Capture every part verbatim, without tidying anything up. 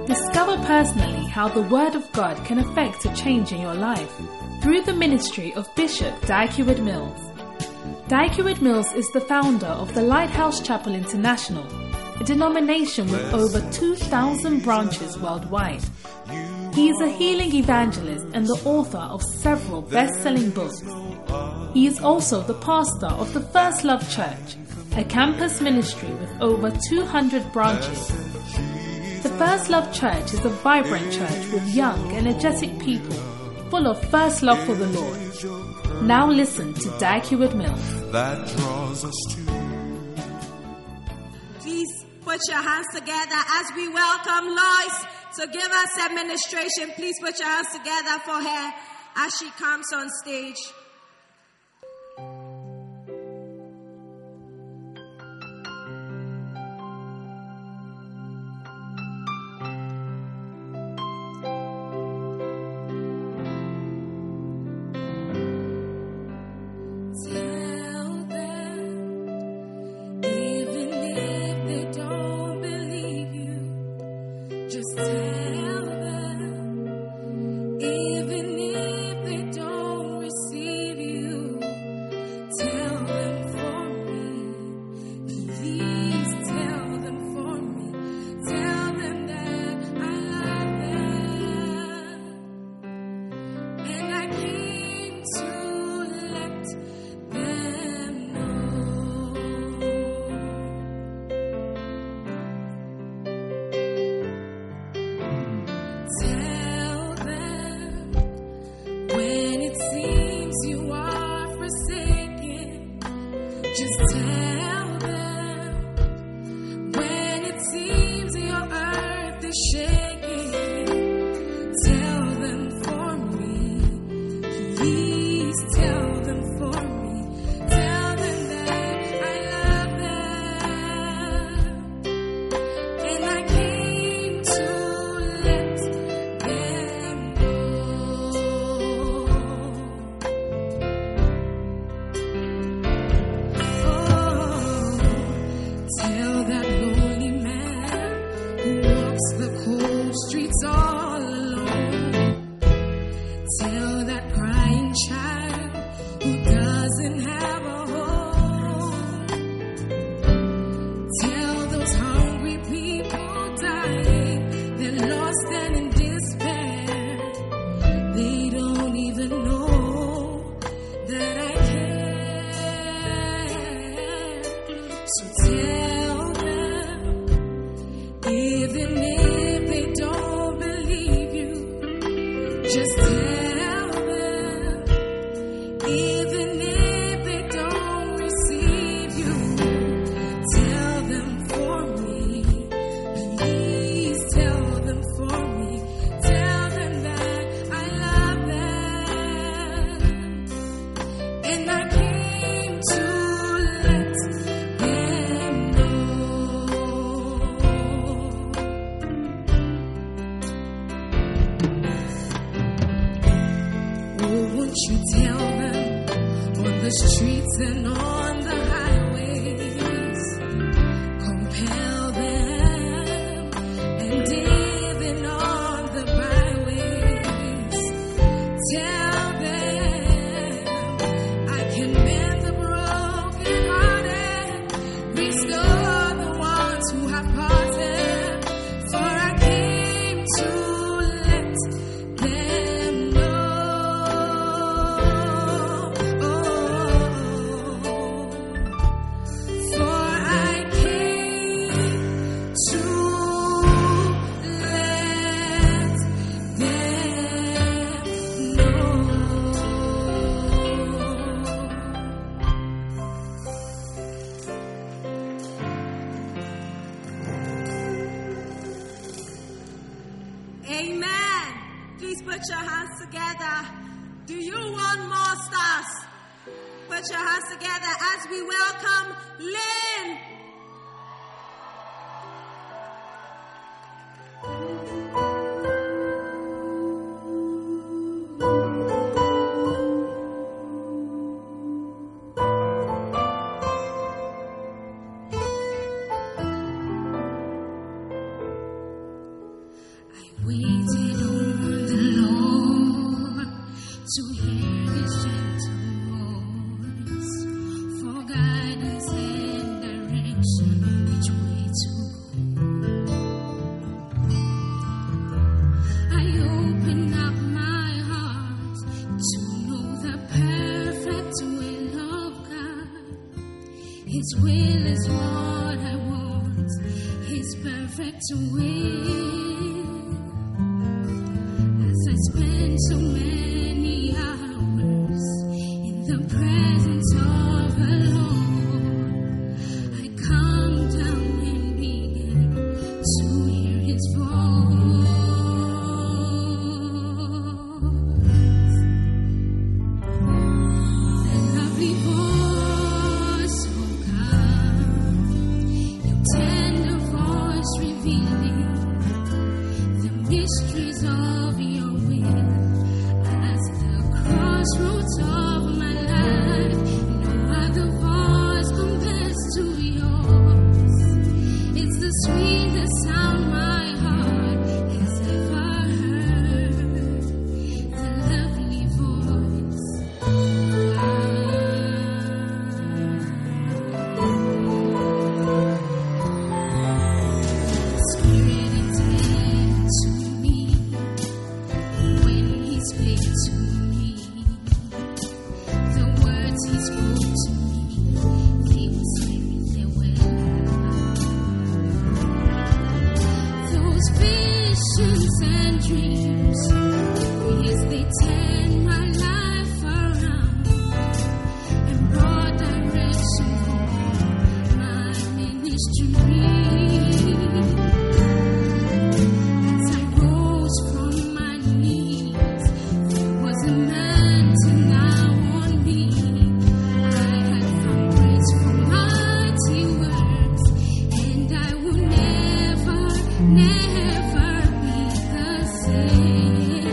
Discover personally how the Word of God can affect a change in your life through the ministry of Bishop Dag Heward-Mills. Dag Heward-Mills is the founder of the Lighthouse Chapel International, a denomination with over two thousand branches worldwide. He is a healing evangelist and the author of several best-selling books. He is also the pastor of the First Love Church, a campus ministry with over two hundred branches. The First Love Church is a vibrant church with young, energetic people full of first love for the Lord. Now listen to Dag Heward-Mills. That draws us to. Please put your hands together as we welcome Lois to give us administration. Please put your hands together for her as she comes on stage. swept away as I spent so many hours in the presence of the Lord. I calmed down and began to hear His voice. The lovely voice of God, your tender voice revealing the mysteries of your will. As the crossroads of my life, no other voice compares to yours. It's the sweetest sound my heart has ever heard. The lovely voice of God. Spirit attended to me when He spake to me. The words He spoke to me, they were spirit, they were life. Those visions and dreams, yes, they turn my life around and brought direction for my ministry. As I rose from my knees, there was a mountain now on me. I had found grace for mighty works, and I will never, never be the same.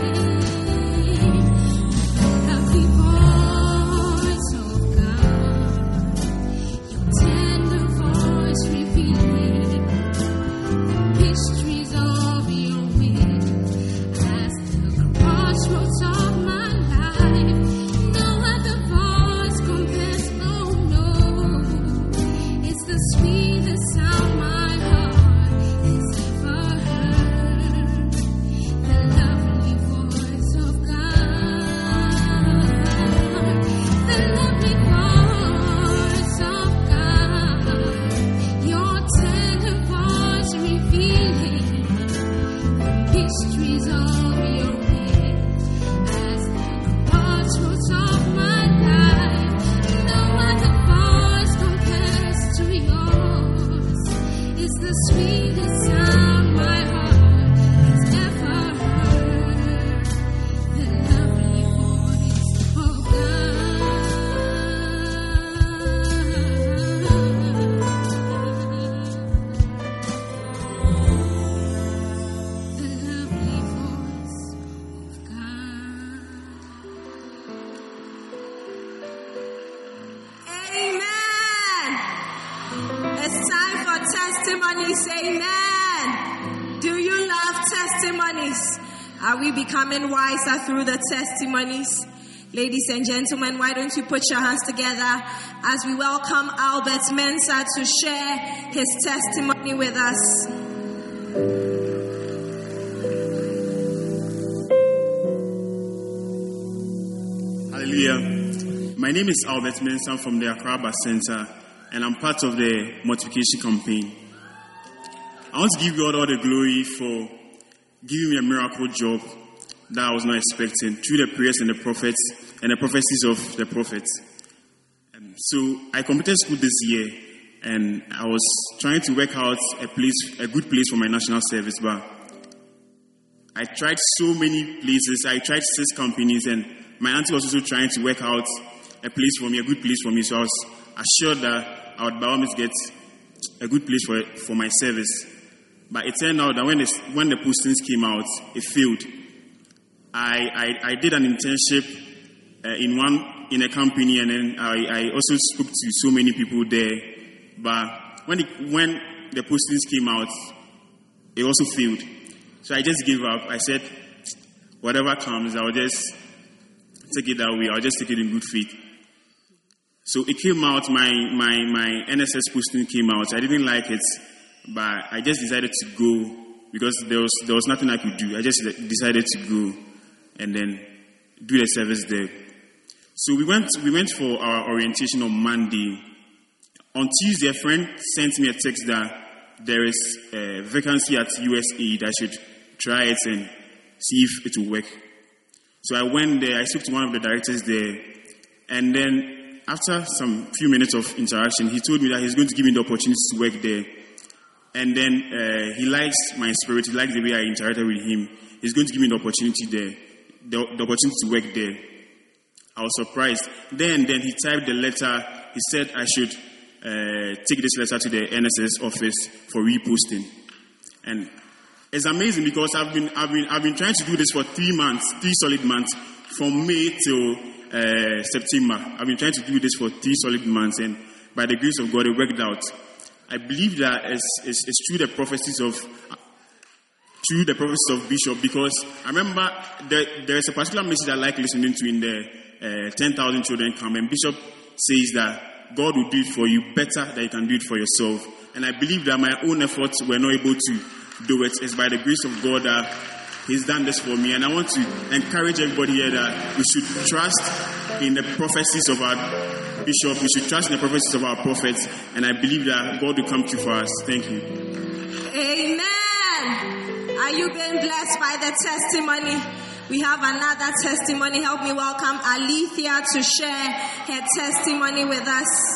Lovely voice of God, your tender voice revealing the mysteries of your will. As the crossroads of my life, no other voice compares. Oh no, it's the sweetest sound my heart has ever heard. The lovely voice of God, the lovely voice of God, your tender voice revealing the mysteries of your will. As the crossroads of my life, no other voice compares to yours. It's the sweetest sound my heart has ever heard. The lovely voice of God. The lovely voice of God. Amen. It's time for testimonies. Amen. Do you love testimonies? Are we becoming wiser through the testimonies? Ladies and gentlemen, why don't you put your hands together as we welcome Albert Mensah to share his testimony with us. Hallelujah. My name is Albert Mensah from the Accra Bus Center, and I'm part of the multiplication campaign. I want to give God all the glory for giving me a miracle job that I was not expecting through the prayers and the prophets and the prophecies of the prophets. Um, so I completed school this year, and I was trying to work out a place, a good place for my national service, but I tried so many places. I tried six companies, and my auntie was also trying to work out a place for me, a good place for me. So I was assured that I would by all means get a good place for for my service. But it turned out that when the, when the postings came out, it failed. I I, I did an internship uh, in one in a company, and then I, I also spoke to so many people there. But when it, when the postings came out, it also failed. So I just gave up. I said, whatever comes, I'll just take it that way. I'll just take it in good faith. So it came out, my, my, my N S S posting came out. I didn't like it, but I just decided to go because there was there was nothing I could do. I just decided to go and then do the service there. So we went we went for our orientation on Monday. On Tuesday, a friend sent me a text that there is a vacancy at U S A that I should try it and see if it will work. So I went there, I spoke to one of the directors there, and then after some few minutes of interaction, he told me that he's going to give me the opportunity to work there. And then uh, he likes my spirit, he likes the way I interacted with him. He's going to give me the opportunity there, the, the opportunity to work there. I was surprised. Then, then he typed the letter. He said I should uh, take this letter to the N S S office for reposting. And it's amazing because I've been, I've been, I've been trying to do this for three months, three solid months, from May till uh, September. I've been trying to do this for three solid months, and by the grace of God, it worked out. I believe that it's, it's, it's through the prophecies of through the prophecies of Bishop, because I remember there, there is a particular message I like listening to in the uh, ten thousand Children Camp, and Bishop says that God will do it for you better than you can do it for yourself. And I believe that my own efforts were not able to do it. It's by the grace of God that He's done this for me. And I want to encourage everybody here that we should trust in the prophecies of our Bishop. We should trust in the prophecies of our prophets. And I believe that God will come through for us. Thank you. Amen. Are you being blessed by the testimony? We have another testimony. Help me welcome Alethea to share her testimony with us.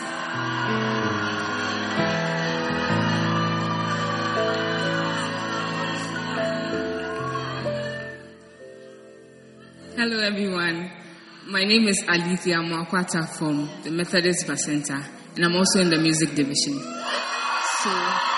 Hello everyone, my name is Alethea Mwakwata from the Methodist Bacenta, and I'm also in the music division. So,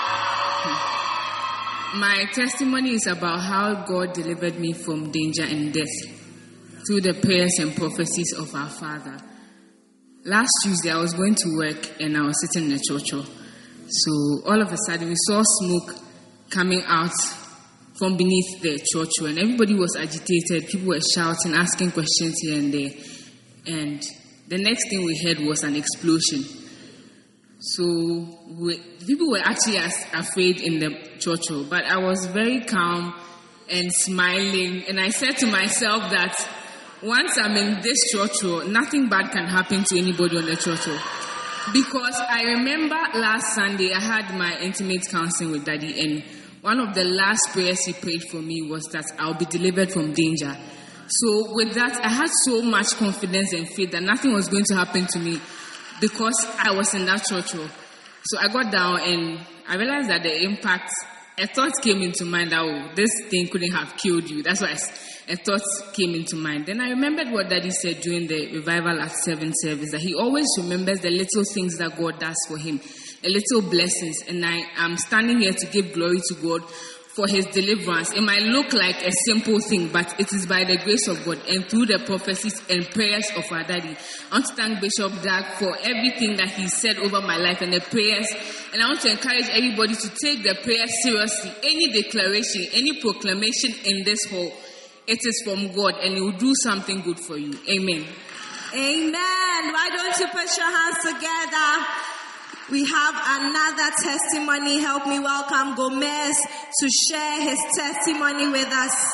my testimony is about how God delivered me from danger and death through the prayers and prophecies of our Father. Last Tuesday I was going to work and I was sitting in a church. So all of a sudden we saw smoke coming out from beneath the church, and everybody was agitated. People were shouting, asking questions here and there. And the next thing we heard was an explosion. So we, people were actually as afraid in the church, but I was very calm and smiling. And I said to myself that once I'm in this church, nothing bad can happen to anybody on the church. Because I remember last Sunday I had my intimate counseling with Daddy, and one of the last prayers he prayed for me was that I'll be delivered from danger. So with that, I had so much confidence and faith that nothing was going to happen to me because I was in that church. So I got down and I realized that the impact, a thought came into mind that, oh, this thing couldn't have killed you. That's why a thought came into mind. Then I remembered what Daddy said during the Revival at seven service, that he always remembers the little things that God does for him, the little blessings. And I am standing here to give glory to God for his deliverance. It might look like a simple thing, but it is by the grace of God and through the prophecies and prayers of our Daddy. I want to thank Bishop Dag for everything that he said over my life and the prayers. And I want to encourage everybody to take the prayers seriously. Any declaration, any proclamation in this hall, it is from God and it will do something good for you. Amen. Amen. Why don't you put your hands together? We have another testimony. Help me welcome Gomez to share his testimony with us.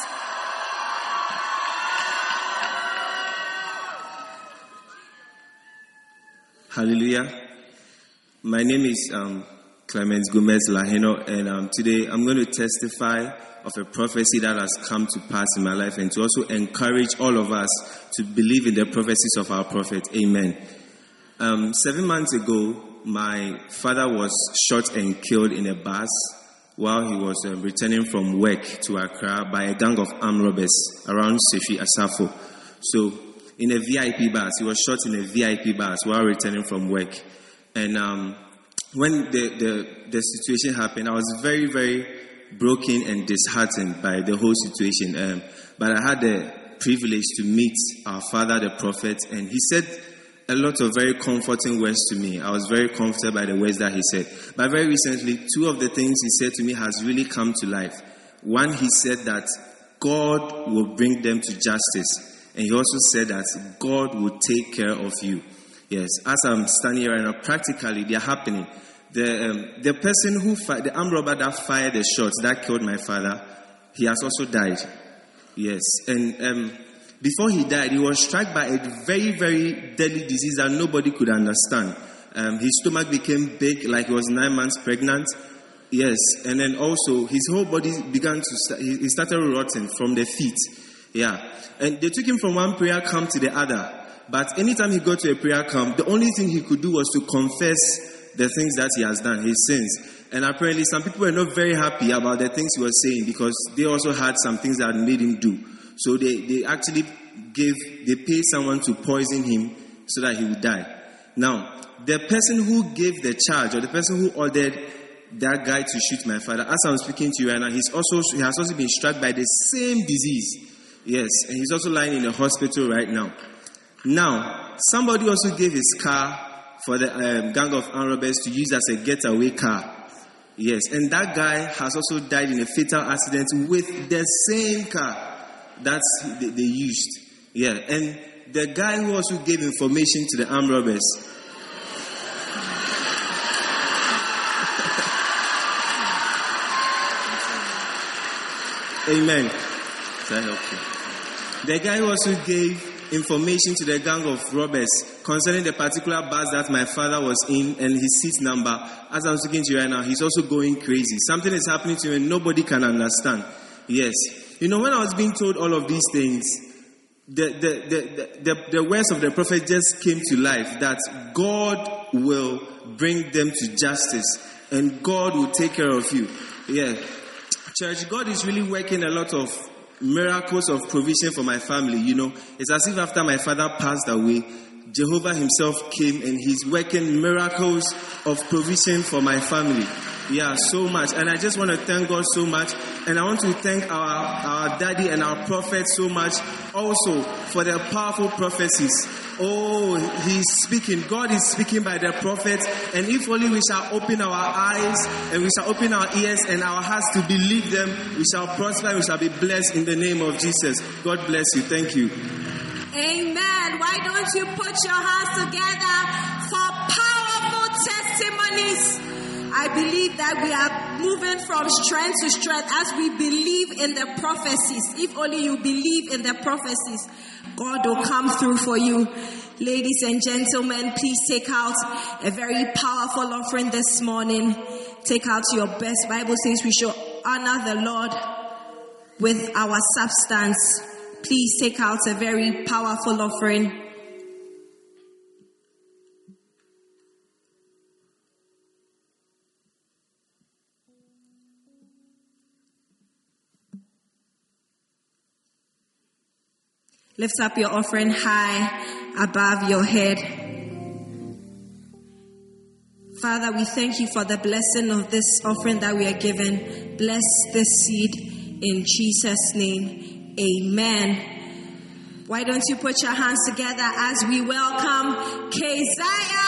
Hallelujah. My name is um, Clement Gomez Laheno, and um, today I'm going to testify of a prophecy that has come to pass in my life, and to also encourage all of us to believe in the prophecies of our prophet. Amen. Um, seven months ago, my father was shot and killed in a bus while he was uh, returning from work to Accra by a gang of armed robbers around Sefi Asafo. So, in a V I P bus, he was shot in a V I P bus while returning from work. And um, when the, the, the situation happened, I was very, very broken and disheartened by the whole situation. Um, but I had the privilege to meet our father, the prophet, and he said a lot of very comforting words to me. I was very comforted by the words that he said. But very recently, two of the things he said to me has really come to life. One, he said that God will bring them to justice. And he also said that God will take care of you. Yes, as I'm standing here right now, practically they are happening. The um, the person who, fi- the armed robber that fired the shots that killed my father, he has also died. Yes, and um, before he died, he was struck by a very, very deadly disease that nobody could understand. Um, his stomach became big, like he was nine months pregnant. Yes, and then also his whole body began to, st- he started rotting from the feet. Yeah, and they took him from one prayer camp to the other. But anytime he got to a prayer camp, the only thing he could do was to confess the things that he has done, his sins. And apparently some people were not very happy about the things he was saying because they also had some things that made him do. So they, they actually gave, they paid someone to poison him so that he would die. Now, the person who gave the charge, or the person who ordered that guy to shoot my father, as I'm speaking to you right now, he's also, he has also been struck by the same disease. Yes, and he's also lying in a hospital right now. Now, somebody also gave his car for the um, gang of armed robbers to use as a getaway car. Yes, and that guy has also died in a fatal accident with the same car that they, they used. Yeah, and the guy who also gave information to the armed robbers. Amen. Does that help you? The guy who also gave information to the gang of robbers concerning the particular bus that my father was in and his seat number. As I'm speaking to you right now, he's also going crazy. Something is happening to him and nobody can understand. Yes. You know, when I was being told all of these things, the, the, the, the, the, the words of the prophet just came to life, that God will bring them to justice and God will take care of you. Yeah. Church, God is really working a lot of miracles of provision for my family. You know, it's as if after my father passed away, Jehovah himself came and he's working miracles of provision for my family. Yeah, so much. And I just want to thank God so much. And I want to thank our, our daddy and our prophet so much also for their powerful prophecies. Oh, he's speaking. God is speaking by the prophet. And if only we shall open our eyes and we shall open our ears and our hearts to believe them, we shall prosper and we shall be blessed in the name of Jesus. God bless you. Thank you. Amen. Why don't you put your hands together for powerful testimonies? I believe that we are moving from strength to strength as we believe in the prophecies. If only you believe in the prophecies, God will come through for you. Ladies and gentlemen, please take out a very powerful offering this morning. Take out your best. Bible says we should honor the Lord with our substance. Please take out a very powerful offering. Lift up your offering high above your head. Father, we thank you for the blessing of this offering that we are given. Bless this seed in Jesus' name. Amen. Why don't you put your hands together as we welcome Keziah?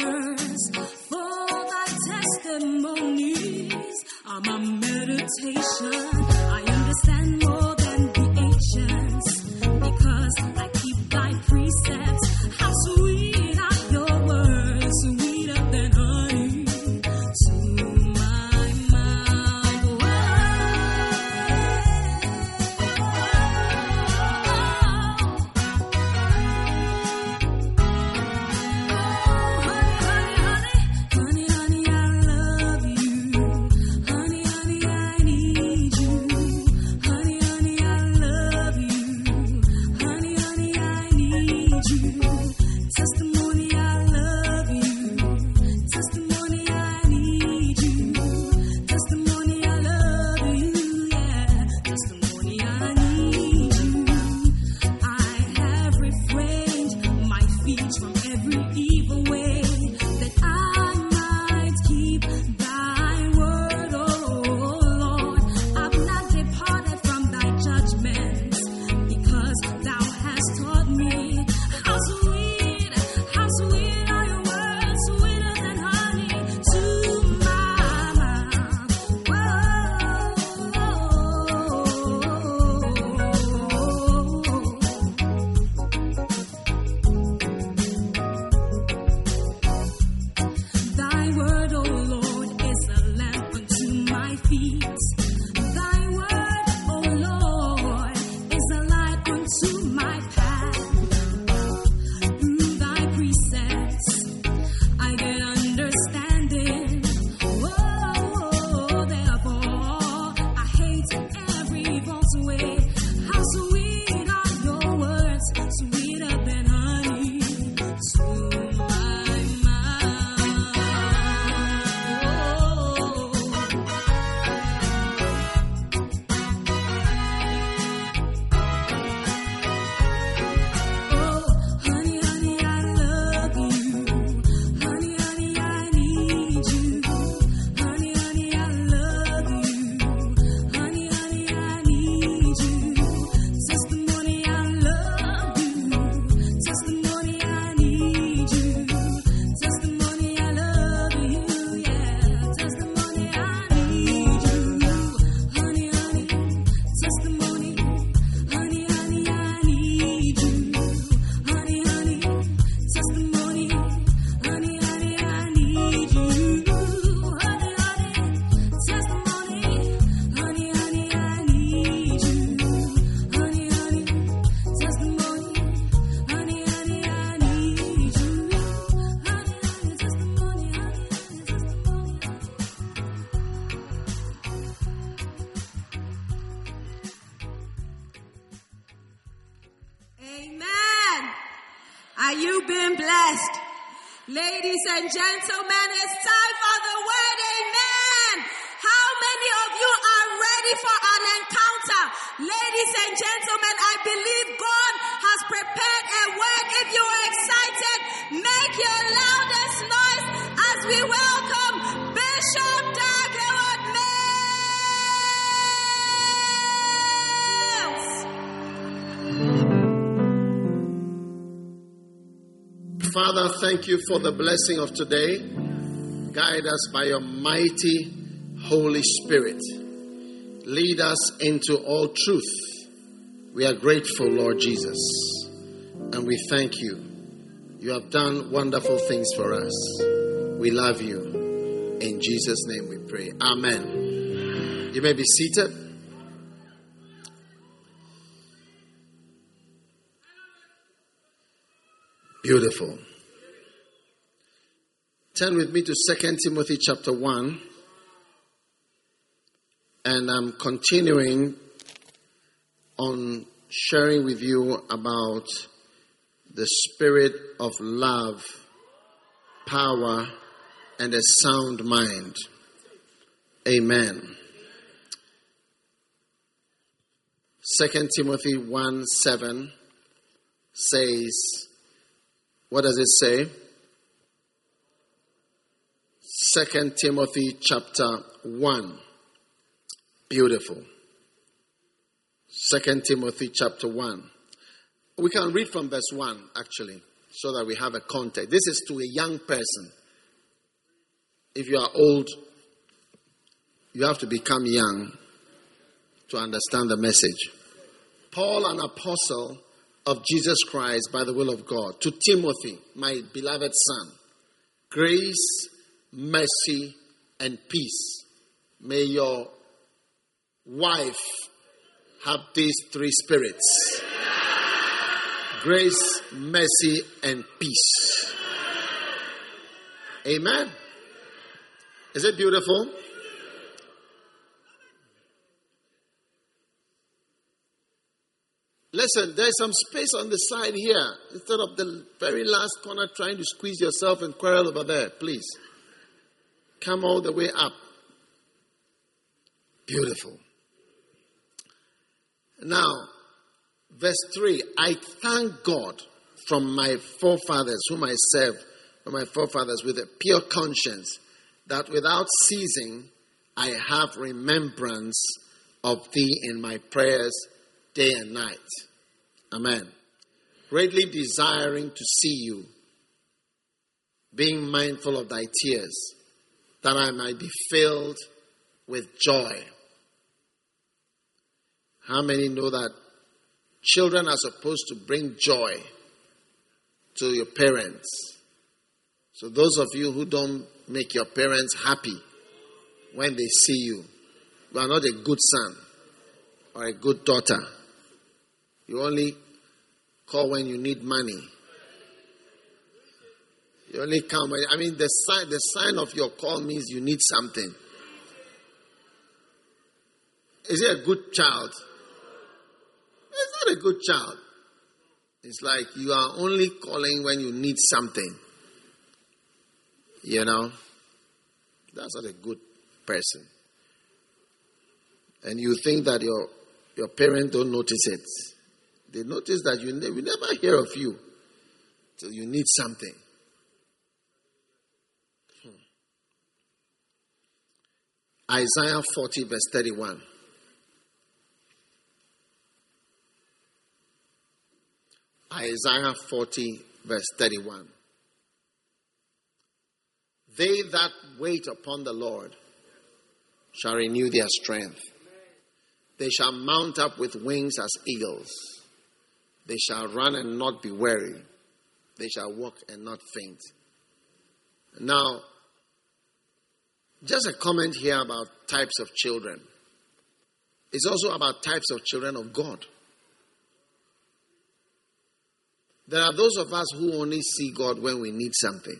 words, for thy testimonies are my meditation. I understand more than the ancients, because I keep thy precepts. How sweet are your words, sweeter than honey to my mouth. Honey, honey, honey, honey, I love you. Honey, honey, I need you. Honey, honey, I love you. Honey, honey, I need you. Testimony, I love you. Testimony, I need you. Testimony, I love you. Yeah. Testimony, I need you. I have refrained my feet from every evil way, that I might keep thy word, oh Lord. I've not departed from thy judgments, because thou hast taught me. How sweet, how sweet are your words, sweeter than honey to my mouth. Thy word, O Lord, is a lamp unto my feet. Thy word, O Lord, is a light unto my path. Through thy precepts, I get understanding. Oh, therefore, I hate every false way. How sweet are your words, sweeter than honey to my mouth. Oh, honey, honey, I love you. Honey, honey, I need you. Honey, honey, I love you. Honey, honey, I need you. Testimony, I love you. Testimony, I need you. Testimony, I love you. Yeah. Testimony, I need you. Honey, honey, testimony. Honey, honey, I need you. Honey, honey, testimony. Honey, honey, I need you. Honey, honey, testimony. Honey, honey, I need you. Honey, honey, testimony. Honey, honey, I need you. Honey, honey, testimony. Honey, Amen. Are you being blessed? Ladies and gentlemen, it's time for the word. Amen. How many of you are ready for an encounter? Ladies and gentlemen, I believe God has prepared a word. If you are excited, make your loudest noise as we welcome Bishop Dag Mills. Father, thank you for the blessing of today. Guide us by your mighty Holy Spirit. Lead us into all truth. We are grateful, Lord Jesus, and we thank you. You have done wonderful things for us. We love you. In Jesus' name we pray. Amen. You may be seated. Beautiful. Turn with me to Second Timothy chapter one. And I'm continuing on sharing with you about the spirit of love, power, and a sound mind. Amen. Second Timothy one seven says, what does it say? Second Timothy chapter one. Beautiful. Second Timothy chapter one. We can read from verse one, actually. so that we have a context. This is to a young person. If you are old, you have to become young to understand the message. Paul, an apostle of Jesus Christ by the will of God, to Timothy, my beloved son, grace, mercy, and peace. May your wife have these three spirits: grace, mercy, and peace. Amen. Is it beautiful? Listen, there's some space on the side here. Instead of the very last corner trying to squeeze yourself and quarrel over there, please. Come all the way up. Beautiful. Now, verse three. I thank God from my forefathers, whom I served, from my forefathers with a pure conscience, that without ceasing I have remembrance of thee in my prayers day and night. Amen. Greatly desiring to see you, being mindful of thy tears, that I might be filled with joy. How many know that children are supposed to bring joy to your parents? So those of you who don't make your parents happy when they see you, you are not a good son or a good daughter. You only call when you need money. You only come when, I mean, the sign, the sign of your call means you need something. Is it a good child? It's not a good child. It's like you are only calling when you need something. You know? That's not a good person. And you think that your, your parents don't notice it. They notice that you ne- we never hear of you till you need something. Hmm. Isaiah forty verse thirty-one. Isaiah forty verse thirty-one. They that wait upon the Lord shall renew their strength. They shall mount up with wings as eagles. They shall run and not be weary. They shall walk and not faint. Now, just a comment here about types of children. It's also about types of children of God. There are those of us who only see God when we need something.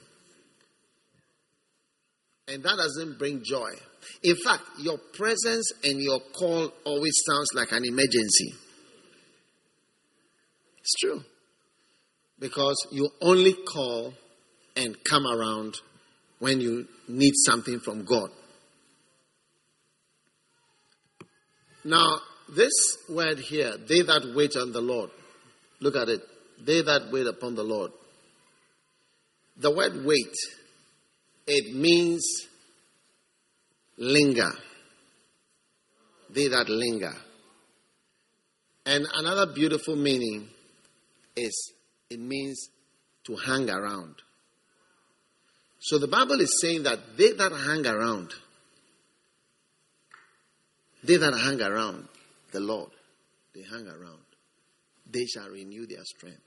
And that doesn't bring joy. In fact, your presence and your call always sounds like an emergency. It's true. Because you only call and come around when you need something from God. Now, this word here, they that wait on the Lord. Look at it. They that wait upon the Lord. The word wait, it means linger. They that linger. And another beautiful meaning is it means to hang around. So the Bible is saying that they that hang around, they that hang around the Lord, they hang around, they shall renew their strength.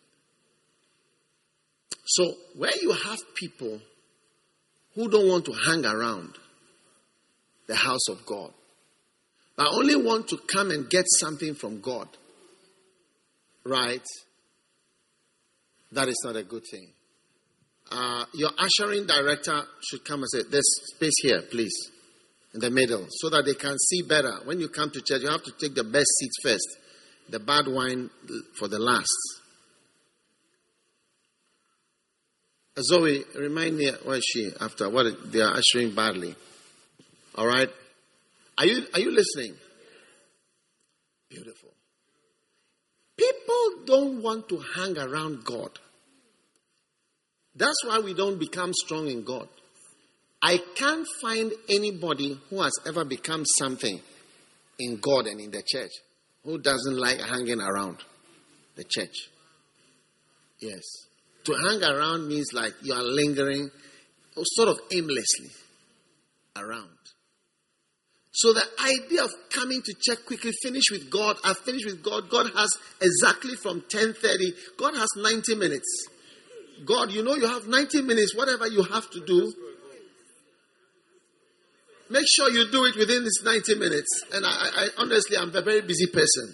So where you have people who don't want to hang around the house of God, but only want to come and get something from God, right? That is not a good thing. Uh, your ushering director should come and say, there's space here, please, in the middle, so that they can see better. When you come to church, you have to take the best seats first, the bad wine for the last. Zoe, remind me, where is she after what they are ushering badly? All right? Are you, are you listening? Beautiful. People don't want to hang around God. That's why we don't become strong in God. I can't find anybody who has ever become something in God and in the church who doesn't like hanging around the church. Yes. To hang around means like you are lingering sort of aimlessly around. So the idea of coming to check quickly, finish with God, I've finished with God. God has exactly from ten thirty, God has ninety minutes. God, you know you have ninety minutes, whatever you have to do, make sure you do it within this ninety minutes. And I, I honestly, I'm a very busy person.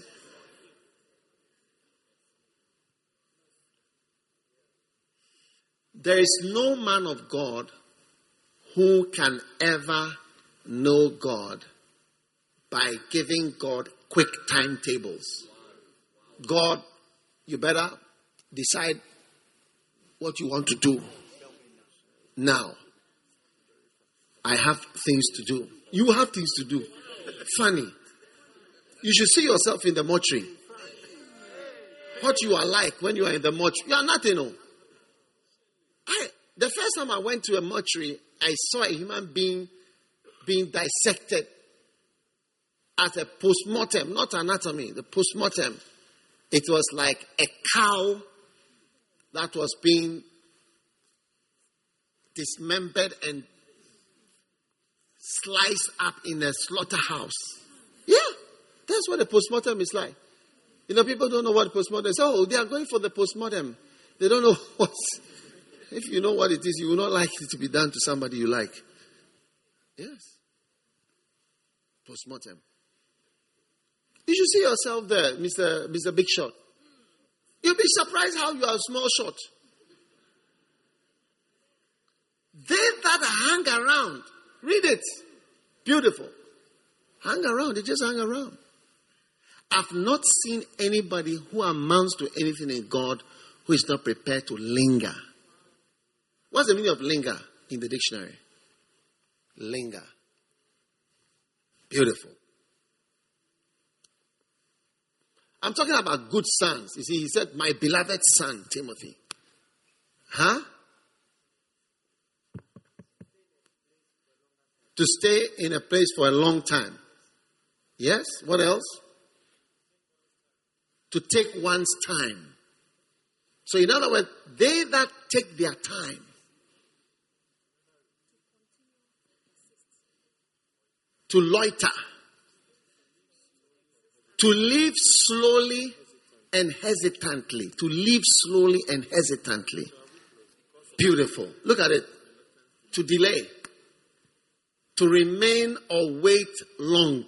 There is no man of God who can ever know God by giving God quick timetables. God, you better decide what you want to do now. I have things to do. You have things to do. Funny. You should see yourself in the mortuary. What you are like when you are in the mortuary. You are nothing. No. I, the first time I went to a mortuary, I saw a human being being dissected at a post-mortem, not anatomy, the post-mortem. It was like a cow that was being dismembered and sliced up in a slaughterhouse. Yeah, that's what a post-mortem is like. You know, people don't know what post-mortem is. Oh, they are going for the post-mortem. They don't know what's... If you know what it is, you will not like it to be done to somebody you like. Yes. Post-mortem. You should see yourself there, Mister Mister Big Shot. You'll be surprised how you are small shot. They that hang around, read it. Beautiful. Hang around, they just hang around. I've not seen anybody who amounts to anything in God who is not prepared to linger. What's the meaning of linger in the dictionary? Linger. Beautiful. I'm talking about good sons. You see, he said, my beloved son, Timothy. Huh? To stay in a place for a long time. Yes? What else? To take one's time. So in other words, they that take their time. To loiter. To live slowly and hesitantly. To live slowly and hesitantly. Beautiful. Look at it. To delay. To remain or wait long.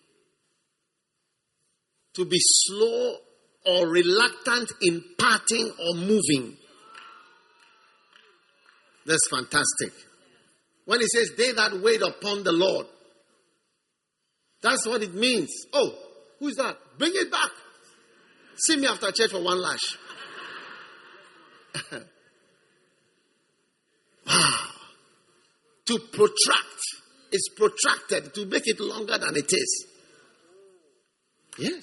To be slow or reluctant in parting or moving. That's fantastic. When he says, they that wait upon the Lord. That's what it means. Oh, who's that? Bring it back. See me after church for one lash. Wow. To protract. It's protracted to make it longer than it is. Yes.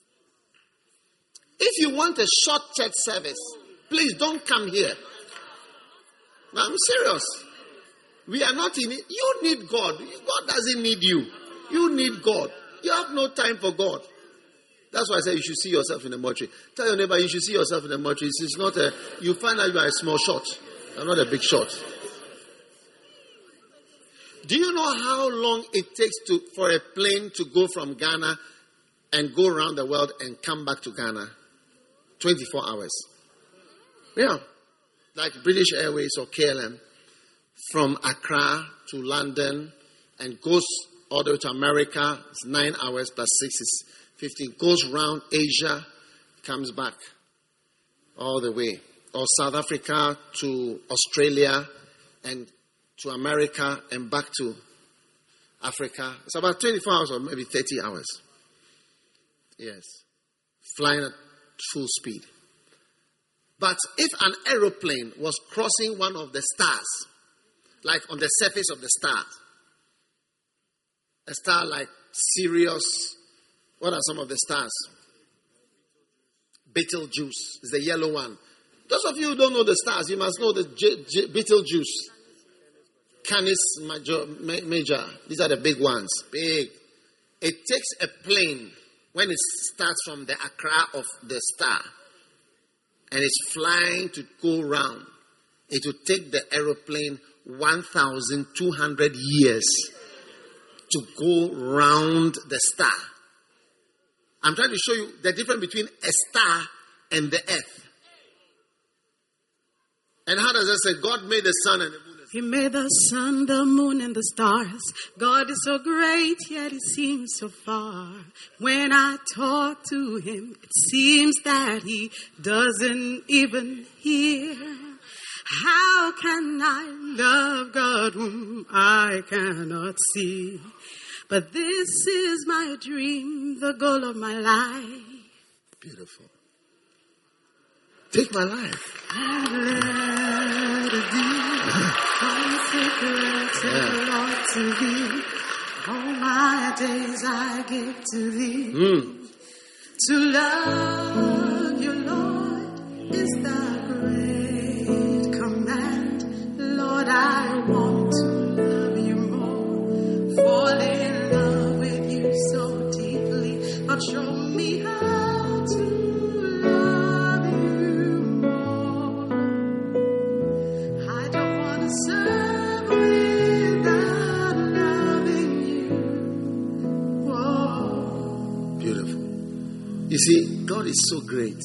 If you want a short church service, please don't come here. No, I'm serious. We are not in it. You need God. God doesn't need you. You need God. You have no time for God. That's why I say you should see yourself in the mortuary. Tell your neighbor you should see yourself in the mortuary. It's not a, you find out you are a small shot. You're not a big shot. Do you know how long it takes to for a plane to go from Ghana and go around the world and come back to Ghana? twenty-four hours. Yeah. Like British Airways or K L M from Accra to London and goes all the way to America. It's nine hours plus six is fifteen. Goes around Asia, comes back all the way. Or South Africa to Australia and to America and back to Africa. It's about twenty-four hours or maybe thirty hours. Yes. Flying at full speed. But if an aeroplane was crossing one of the stars, like on the surface of the stars, a star like Sirius, what are some of the stars? Betelgeuse is the yellow one. Those of you who don't know the stars, you must know the J- J- Betelgeuse. Canis major, ma- Major. These are the big ones. Big. It takes a plane when it starts from the Accra of the star and is flying to go round, it will take the aeroplane one thousand two hundred years to go round the star. I'm trying to show you the difference between a star and the earth. And how does that say? God made the sun and the moon. He made the sun, the moon, and the stars. God is so great, yet He seems so far. When I talk to Him, it seems that He doesn't even hear. How can I love God whom I cannot see? But this is my dream, the goal of my life. Beautiful. Take my life. I'm glad to be consecrated, Yeah. Lord, to Thee. All my days I give to Thee. Mm. To love You, Lord, is the great command. Lord, I want to love You more. Fall in love with You so deeply. But show me how to love You more. I don't want to serve without loving You. Whoa. Beautiful. You see, God is so great.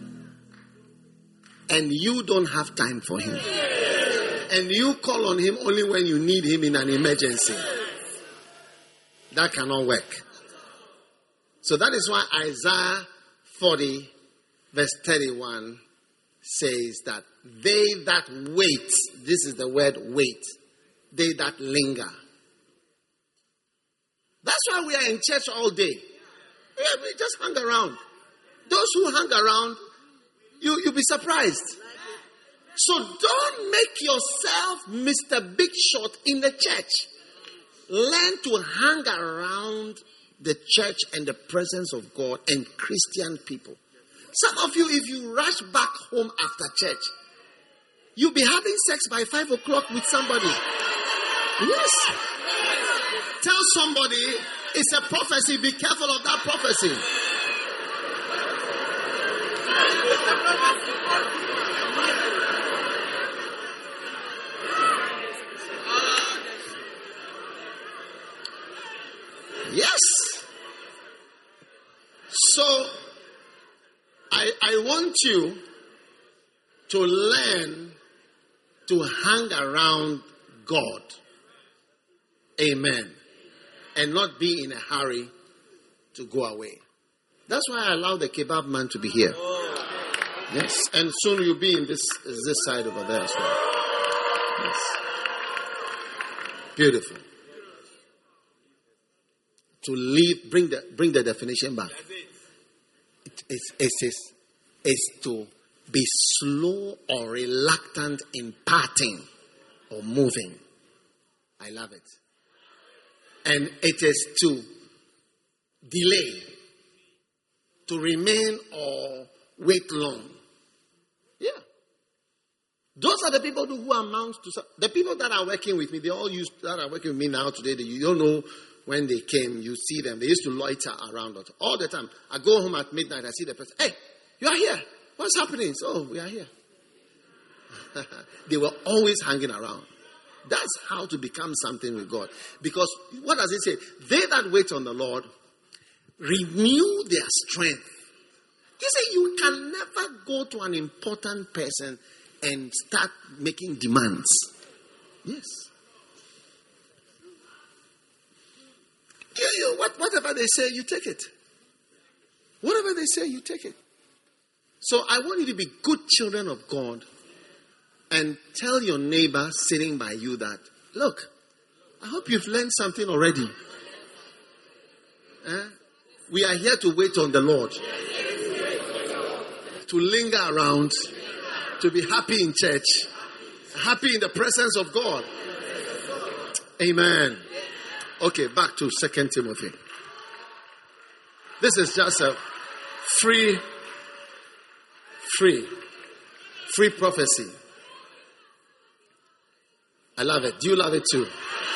And you don't have time for Him. And you call on Him only when you need Him in an emergency. That cannot work. So that is why Isaiah forty verse thirty-one says that they that wait, this is the word wait, they that linger. That's why we are in church all day. Yeah, we just hang around. Those who hang around, you, you'll be surprised. So don't make yourself Mister Big Shot in the church. Learn to hang around the church and the presence of God and Christian people. Some of you, if you rush back home after church, you'll be having sex by five o'clock with somebody. Yes. Tell somebody it's a prophecy. Be careful of that prophecy. Yes. So, I, I want you to learn to hang around God. Amen. And not be in a hurry to go away. That's why I allow the kebab man to be here. Yes. And soon you'll be in this, this side over there as well. Yes. Beautiful. To leave, bring the bring the definition back. It is it is is to be slow or reluctant in parting or moving. I love it. And it is to delay, to remain or wait long. Yeah. Those are the people who amount to the people that are working with me. They all used that are working with me now today. They, you don't know. When they came, you see them. They used to loiter around us all the time. I go home at midnight. I see the person. Hey, you are here. What's happening? Oh, we are here. They were always hanging around. That's how to become something with God. Because what does it say? They that wait on the Lord renew their strength. You see, you can never go to an important person and start making demands. Yes. You, you, what, whatever they say, you take it. Whatever they say, you take it. So I want you to be good children of God and tell your neighbor sitting by you that, look, I hope you've learned something already. Eh? We are here to wait on the Lord. To linger around. To be happy in church. Happy in the presence of God. Amen. Okay, back to Second Timothy. This is just a free, free, free prophecy. I love it. Do you love it too?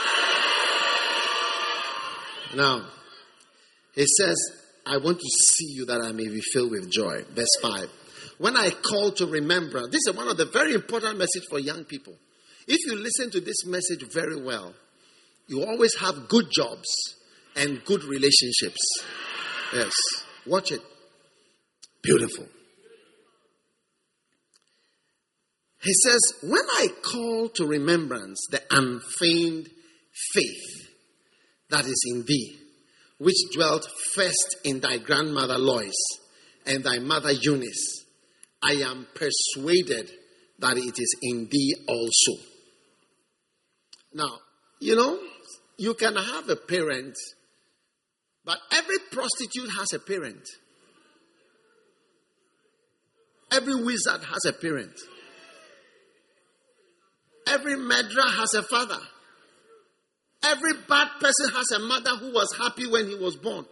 Now, it says, I want to see you that I may be filled with joy. Verse five. when I call to remembrance, this is one of the very important messages for young people. If you listen to this message very well, you always have good jobs and good relationships. Yes. Watch it. Beautiful. He says, when I call to remembrance the unfeigned faith that is in thee, which dwelt first in thy grandmother Lois and thy mother Eunice, I am persuaded that it is in thee also. Now, you know, you can have a parent, but every prostitute has a parent. Every wizard has a parent. Every murderer has a father. Every bad person has a mother who was happy when he was born.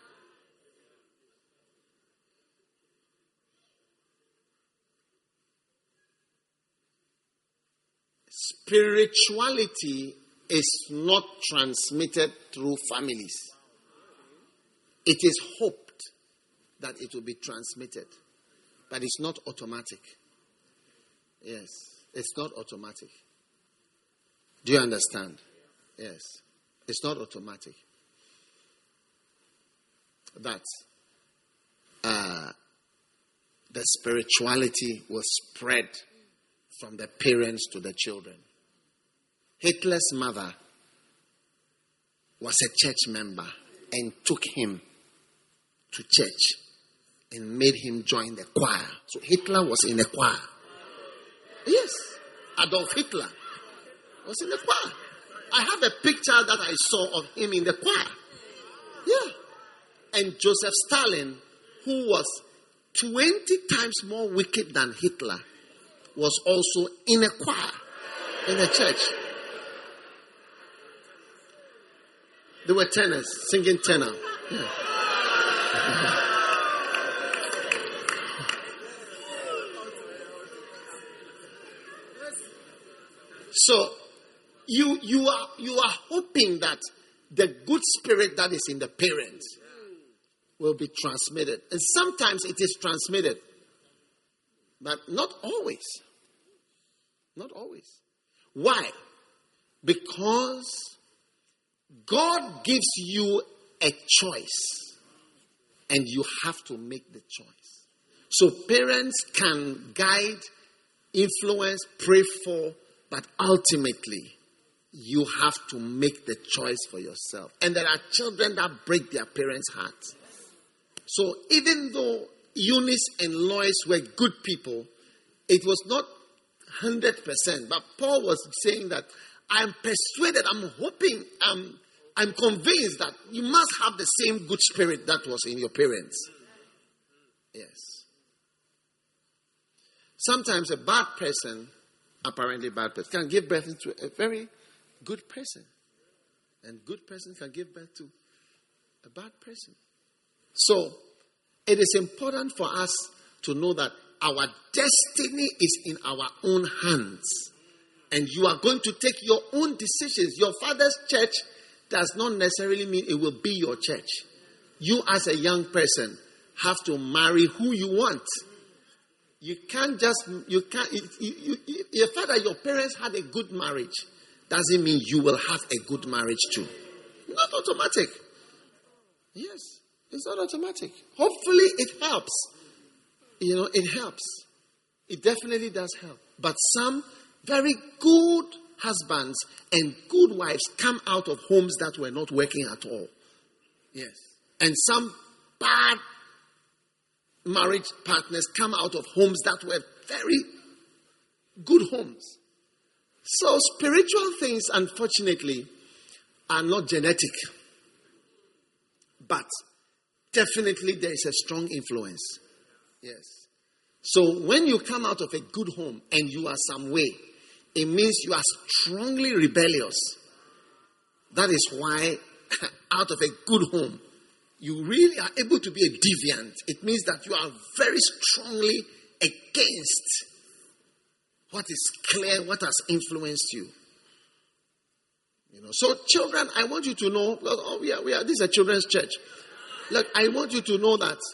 Spirituality is not transmitted through families. It is hoped that it will be transmitted, but it's not automatic. Yes, it's not automatic. Do you understand? Yes, it's not automatic. That uh, the spirituality will spread from the parents to the children. Hitler's mother was a church member and took him to church and made him join the choir. So Hitler was in the choir. Yes, Adolf Hitler was in the choir. I have a picture that I saw of him in the choir. Yeah. And Joseph Stalin, who was twenty times more wicked than Hitler, was also in a choir in a church. They were tenors, singing tenor. Yeah. So you you are you are hoping that the good spirit that is in the parents will be transmitted. And sometimes it is transmitted, but not always. Not always. Why? Because God gives you a choice and you have to make the choice. So parents can guide, influence, pray for, but ultimately you have to make the choice for yourself. And there are children that break their parents' hearts. So even though Eunice and Lois were good people, it was not one hundred percent. But Paul was saying that I'm persuaded, I'm hoping, I'm, I'm convinced that you must have the same good spirit that was in your parents. Yes. Sometimes a bad person, apparently bad person, can give birth to a very good person. And good person can give birth to a bad person. So, it is important for us to know that our destiny is in our own hands. And you are going to take your own decisions. Your father's church does not necessarily mean it will be your church. You as a young person have to marry who you want. You can't just, you can't, you, you, you, your father, your parents had a good marriage. Doesn't mean you will have a good marriage too. Not automatic. Yes, it's not automatic. Hopefully it helps. You know, it helps. It definitely does help. But some very good husbands and good wives come out of homes that were not working at all. Yes. And some bad marriage partners come out of homes that were very good homes. So spiritual things, unfortunately, are not genetic. But definitely there is a strong influence. Yes. So when you come out of a good home and you are some way, it means you are strongly rebellious. That is why out of a good home, you really are able to be a deviant. It means that you are very strongly against what is clear, what has influenced you. You know. So children, I want you to know, oh, we are, we are, this is a children's church. Look, I want you to know that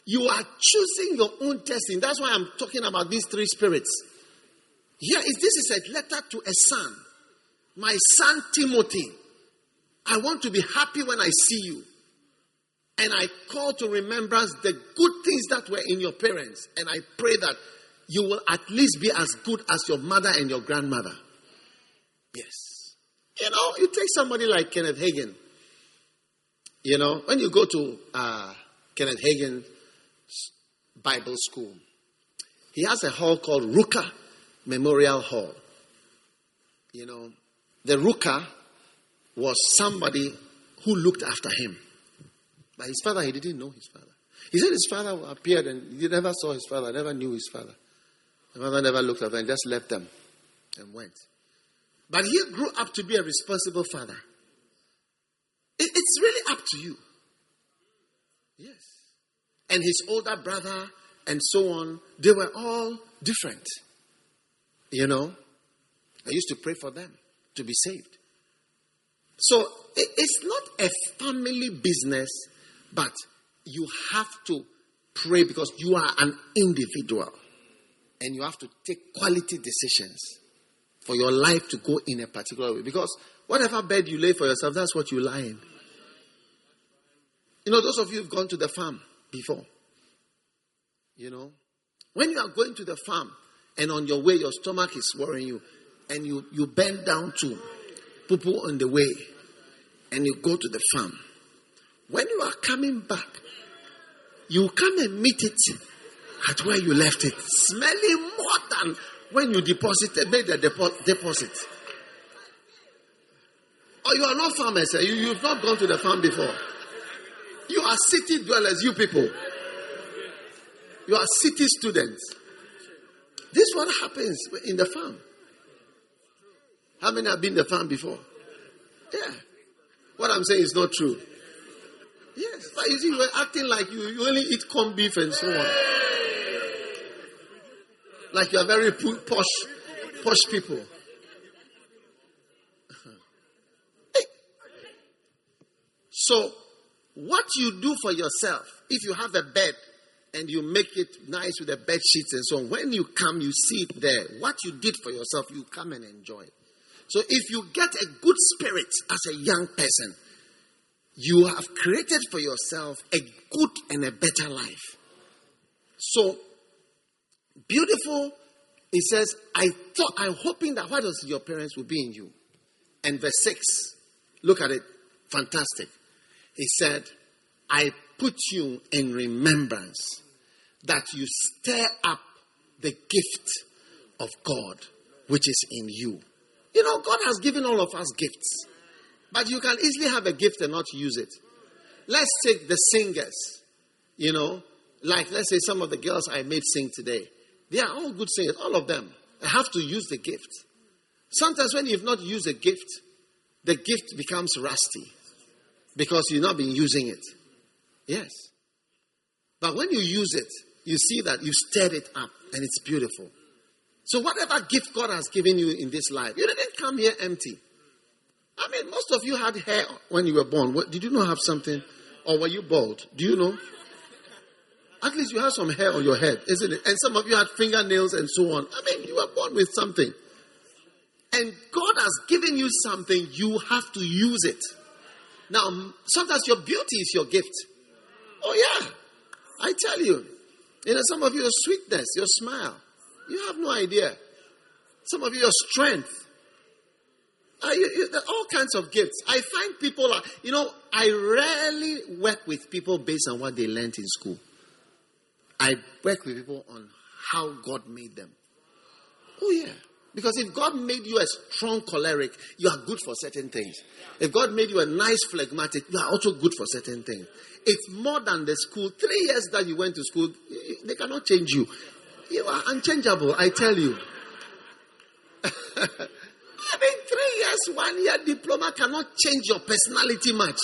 You are choosing your own destiny. That's why I'm talking about these three spirits. Here is this is a letter to a son. My son Timothy. I want to be happy when I see you. And I call to remembrance the good things that were in your parents. And I pray that you will at least be as good as your mother and your grandmother. Yes. You know, you take somebody like Kenneth Hagin. You know, when you go to uh, Kenneth Hagin's Bible School, he has a hall called Ruka Memorial Hall. You know, the Ruka was somebody who looked after him. But his father, he didn't know his father. He said his father appeared and he never saw his father, never knew his father. The mother never looked at them and just left them and went. But he grew up to be a responsible father. It, it's really up to you. Yes. And his older brother and so on, they were all different. You know, I used to pray for them to be saved. So it, it's not a family business, but you have to pray because you are an individual. And you have to take quality decisions for your life to go in a particular way. Because whatever bed you lay for yourself, that's what you lie in. You know, those of you who've gone to the farm before, you know, when you are going to the farm and on your way, your stomach is worrying you, and you, you bend down to poo-poo on the way, and you go to the farm. When you are coming back, you come and meet it at where you left it, smelling more than when you deposited, made the depo- deposit. Or you are not farmers, eh? you, you've not gone to the farm before. You are city dwellers, you people. You are city students. This is what happens in the farm. How many have been in the farm before? Yeah. What I'm saying is not true. Yes. But you see, you were acting like you, you only eat corned beef and so on. Like you are very posh, posh people. So, what you do for yourself, if you have a bed and you make it nice with the bed sheets and so on, when you come, you see it there. What you did for yourself, you come and enjoy it. So, if you get a good spirit as a young person, you have created for yourself a good and a better life. So, beautiful, it says, I thought, I'm hoping that what does your parents will be in you. And verse six, look at it, fantastic. He said, I put you in remembrance that you stir up the gift of God which is in you. You know, God has given all of us gifts. But you can easily have a gift and not use it. Let's take the singers. You know, like let's say some of the girls I made sing today. They are all good singers, all of them. I have to use the gift. Sometimes when you've not used a gift, the gift becomes rusty. Because you've not been using it. Yes. But when you use it, you see that you stirred it up and it's beautiful. So whatever gift God has given you in this life, you didn't come here empty. I mean, most of you had hair when you were born. What, did you not have something? Or were you bald? Do you know? At least you have some hair on your head, isn't it? And some of you had fingernails and so on. I mean, you were born with something. And God has given you something, you have to use it. Now, sometimes your beauty is your gift. Oh, yeah. I tell you. You know, some of you, your sweetness, your smile. You have no idea. Some of you, your strength. Uh, you, you, there are all kinds of gifts. I find people, are, you know, I rarely work with people based on what they learned in school. I work with people on how God made them. Oh, yeah. Because if God made you a strong choleric, you are good for certain things. If God made you a nice phlegmatic, you are also good for certain things. It's more than the school. Three years that you went to school, they cannot change you. You are unchangeable, I tell you. I mean, three years, one year diploma cannot change your personality much.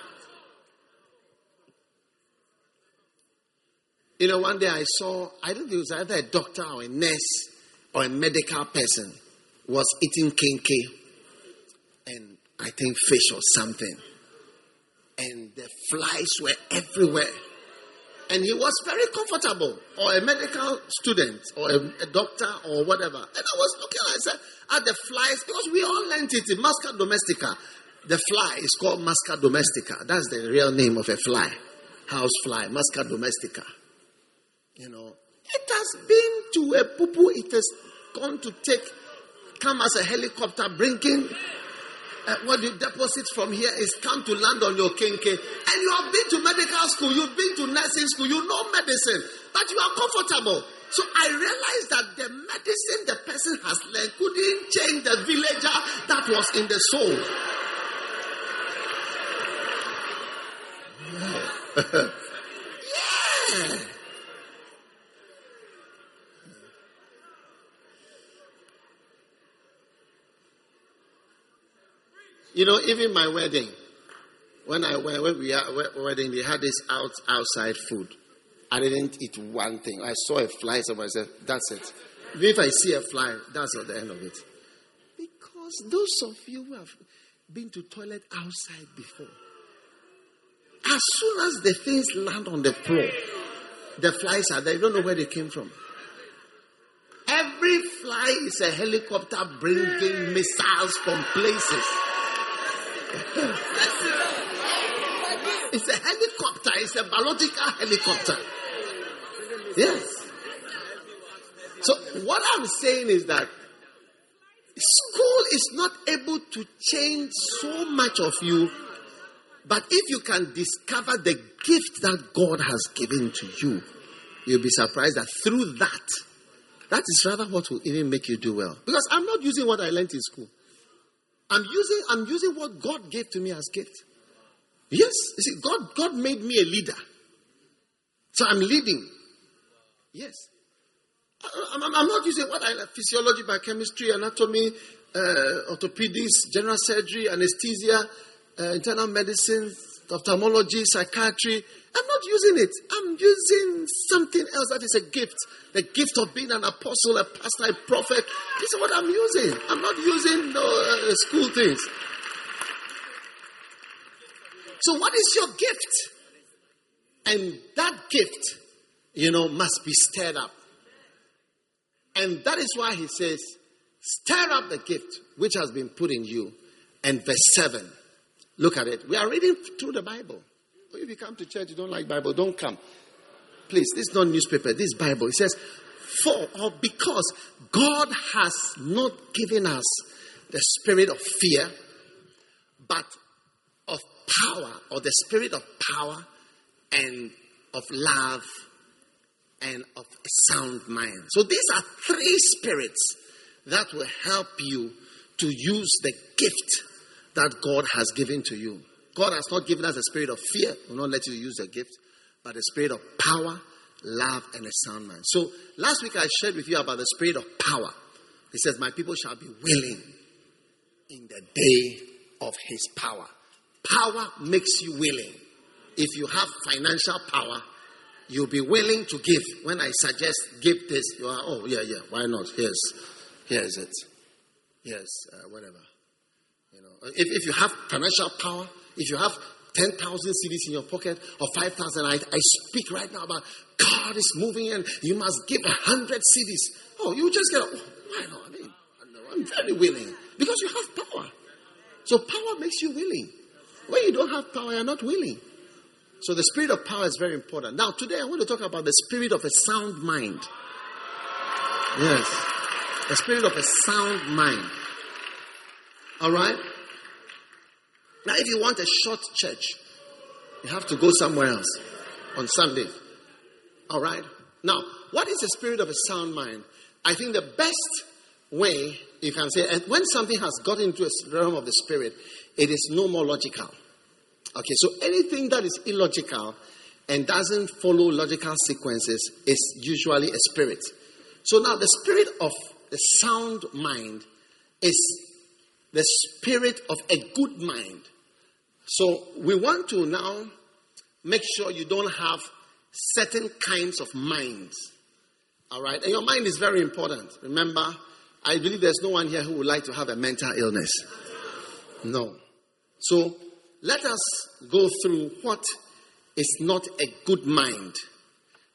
You know, one day I saw, I don't think it was either a doctor or a nurse or a medical person was eating kenkey and I think fish or something. And the flies were everywhere. And he was very comfortable, or a medical student, or a, a doctor, or whatever. And I was looking, I said, at the flies, because we all learned it in Musca domestica. The fly is called Musca domestica. That's the real name of a fly. House fly, Musca domestica. You know, it has been to a poo-poo. It has gone to take, come as a helicopter, bringing uh, what you deposit from here is come to land on your kenke. And you have been to medical school, you've been to nursing school, you know medicine, but you are comfortable. So I realized that the medicine the person has learned couldn't change the villager that was in the soul. Yeah. You know, even my wedding, when I when we had wedding, they had this out outside food. I didn't eat one thing. I saw a fly somewhere. I said, "That's it." If I see a fly, that's at the end of it. Because those of you who have been to toilet outside before, as soon as the things land on the floor, the flies are there. You don't know where they came from. Every fly is a helicopter bringing missiles from places. It's a helicopter. It's a biological helicopter. Yes. So what I'm saying is that school is not able to change so much of you, but if you can discover the gift that God has given to you, you'll be surprised that through that, that is rather what will even make you do well. Because I'm not using what I learned in school. I'm using I'm using what God gave to me as gift. Yes, you see, God God made me a leader, so I'm leading. Yes, I'm, I'm not using what I learned: physiology, biochemistry, anatomy, uh, orthopedics, general surgery, anesthesia, uh, internal medicine, ophthalmology, psychiatry. I'm not using it. I'm using something else that is a gift. The gift of being an apostle, a pastor, a prophet. This is what I'm using. I'm not using no uh, school things. So what is your gift? And that gift, you know, must be stirred up. And that is why he says, stir up the gift which has been put in you. And verse seven, look at it. We are reading through the Bible. If you come to church, you don't like Bible, don't come. Please, this is not newspaper, this is Bible. It says, for or because God has not given us the spirit of fear, but of power, or the spirit of power and of love and of a sound mind. So these are three spirits that will help you to use the gift that God has given to you. God has not given us a spirit of fear. He will not let you use the gift, but a spirit of power, love, and a sound mind. So last week I shared with you about the spirit of power. He says, my people shall be willing in the day of his power. Power makes you willing. If you have financial power, you'll be willing to give. When I suggest give this, you are, oh, yeah, yeah, why not? Here's, here's it. Yes, uh, whatever. You know, if, if you have financial power, if you have ten thousand C Ds in your pocket or five thousand, I, I speak right now about God is moving and you must give one hundred C Ds. Oh, you just get, oh, why not? I mean, I'm very willing because you have power. So power makes you willing. When you don't have power, you're not willing. So the spirit of power is very important. Now, today I want to talk about the spirit of a sound mind. Yes. The spirit of a sound mind. All right? Now, if you want a short church, you have to go somewhere else on Sunday. All right? Now, what is the spirit of a sound mind? I think the best way you can say, and when something has got into a realm of the spirit, it is no more logical. Okay, so anything that is illogical and doesn't follow logical sequences is usually a spirit. So now the spirit of the sound mind is the spirit of a good mind. So we want to now make sure you don't have certain kinds of minds. All right? And your mind is very important. Remember, I believe there's no one here who would like to have a mental illness. No. So let us go through what is not a good mind.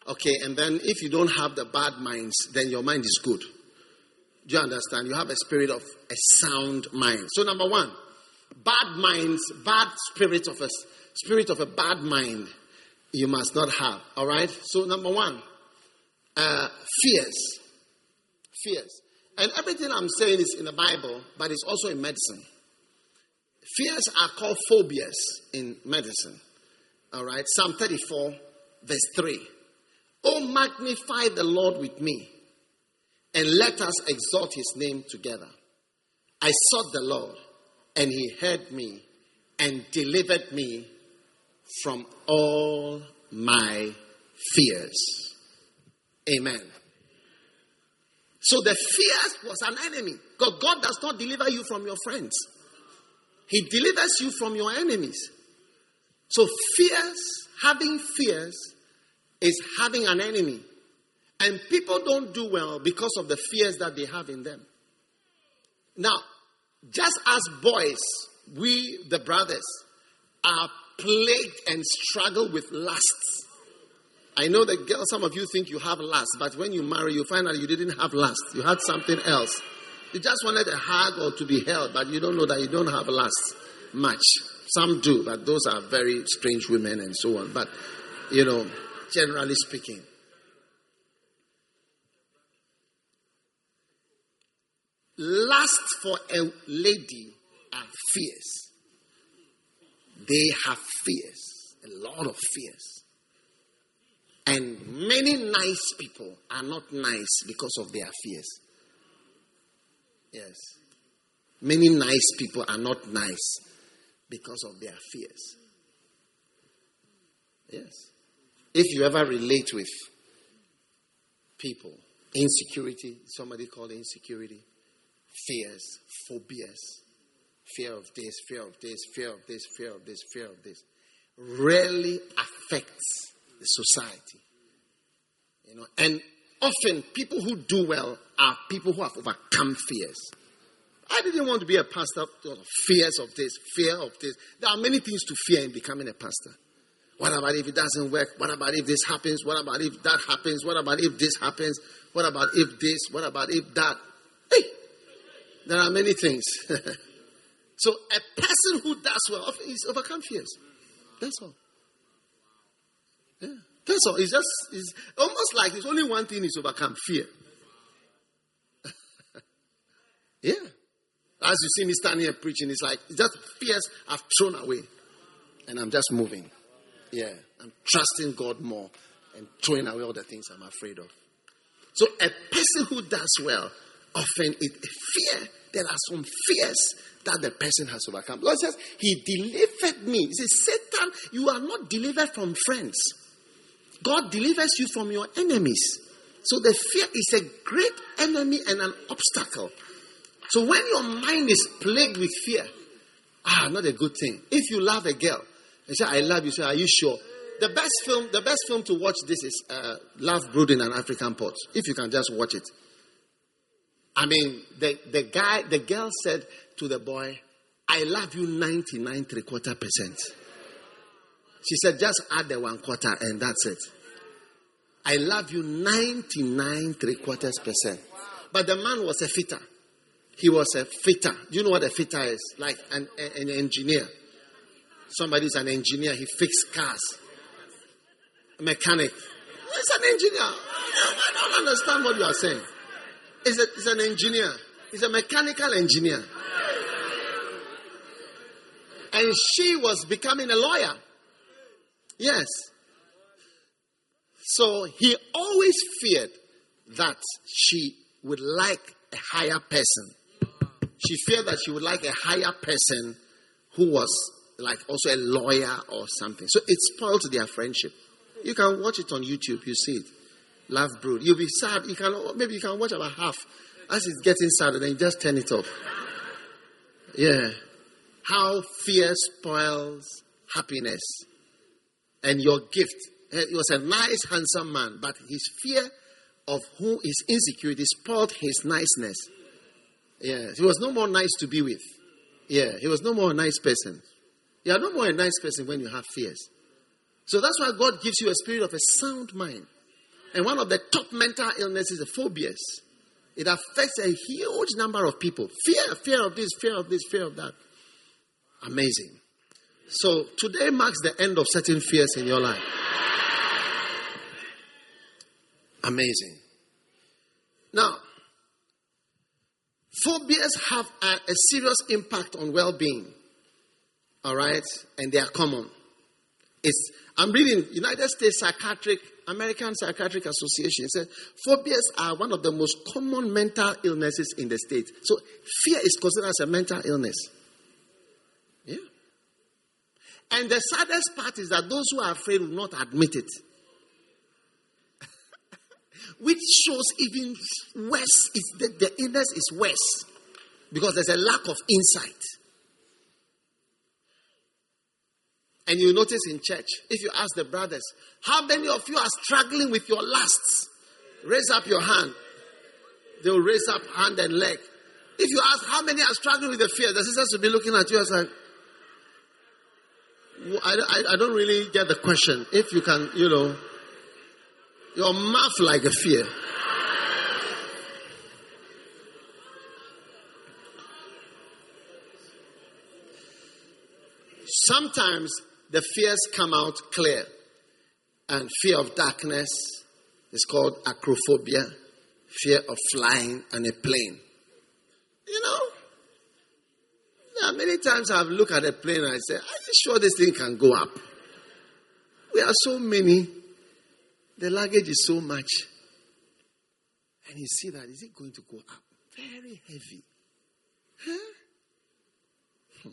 Okay, and then if you don't have the bad minds, then your mind is good. Do you understand? You have a spirit of a sound mind. So number one, bad minds, bad spirit of a spirit of a bad mind, you must not have. All right. So number one, uh, fears, fears, and everything I'm saying is in the Bible, but it's also in medicine. Fears are called phobias in medicine. All right. Psalm thirty-four, verse three. Oh, magnify the Lord with me, and let us exalt his name together. I sought the Lord, and he heard me and delivered me from all my fears. Amen. So the fears was an enemy. God, God does not deliver you from your friends. He delivers you from your enemies. So fears, having fears, is having an enemy. And people don't do well because of the fears that they have in them. Now, just as boys, we, the brothers, are plagued and struggle with lusts. I know that girls, some of you think you have lust, but when you marry, you find out you didn't have lust. You had something else. You just wanted a hug or to be held, but you don't know that you don't have lust much. Some do, but those are very strange women and so on. But, you know, generally speaking. Lust for a lady are fears. They have fears, a lot of fears. And many nice people are not nice because of their fears. Yes. Many nice people are not nice because of their fears. Yes. If you ever relate with people, insecurity, somebody called insecurity, fears, phobias, fear of this, fear of this, fear of this, fear of this, fear of this, rarely affects the society. You know, and often people who do well are people who have overcome fears. I didn't want to be a pastor. Fears of this, fear of this. There are many things to fear in becoming a pastor. What about if it doesn't work? What about if this happens? What about if that happens? What about if this happens? What about if this? What about if that? Hey, there are many things. So a person who does well is overcome fears. That's all. Yeah, that's all. It's just it's almost like there's only one thing is overcome: fear. Yeah. As you see me standing here preaching, it's like it's just fears I've thrown away, and I'm just moving. Yeah, I'm trusting God more and throwing away all the things I'm afraid of. So a person who does well, often it fear. There are some fears that the person has overcome. God says, He delivered me. He says, Satan, you are not delivered from friends. God delivers you from your enemies. So the fear is a great enemy and an obstacle. So when your mind is plagued with fear, ah, not a good thing. If you love a girl, and say, I love you, say, are you sure? The best film, the best film to watch this is uh, Love Brewed in an African Pot. If you can just watch it. I mean, the, the guy, the girl said to the boy, I love you ninety-nine three quarter percent. She said, just add the one quarter and that's it. I love you ninety-nine three quarters percent. But the man was a fitter. He was a fitter. Do you know what a fitter is? Like an, an engineer. Somebody's an engineer. He fixes cars. A mechanic. He's an engineer. I don't understand what you are saying. He's, a, he's an engineer. He's a mechanical engineer. And she was becoming a lawyer. Yes. So he always feared that she would like a higher person. She feared that she would like a higher person who was like also a lawyer or something. So it spoiled their friendship. You can watch it on YouTube. You see it. Love Brewed. You'll be sad. You can maybe you can watch about half. As it's getting sad, then you just turn it off. Yeah. How fear spoils happiness. And your gift. He was a nice, handsome man, but his fear of who is insecurity spoiled his niceness. Yeah. He was no more nice to be with. Yeah. He was no more a nice person. You are no more a nice person when you have fears. So that's why God gives you a spirit of a sound mind. And one of the top mental illnesses is phobias. It affects a huge number of people. Fear, fear of this, fear of this, fear of that. Amazing. So today marks the end of certain fears in your life. Amazing. Now, phobias have a, a serious impact on well-being. All right? And they are common. It's, I'm reading United States Psychiatric, American Psychiatric Association. It says phobias are one of the most common mental illnesses in the States. So fear is considered as a mental illness. Yeah. And the saddest part is that those who are afraid will not admit it. Which shows even worse, is that the illness is worse. Because there's a lack of insight. And you notice in church, if you ask the brothers, how many of you are struggling with your lusts? Raise up your hand. They will raise up hand and leg. If you ask how many are struggling with the fear, the sisters will be looking at you as like, I, I, I don't really get the question. If you can, you know, your mouth like a fear. Sometimes the fears come out clear. And fear of darkness is called acrophobia. Fear of flying on a plane. You know? Yeah, many times I've looked at a plane and I say, are you sure this thing can go up? We are so many. The luggage is so much. And you see that, is it going to go up? Very heavy. Huh? Hmm.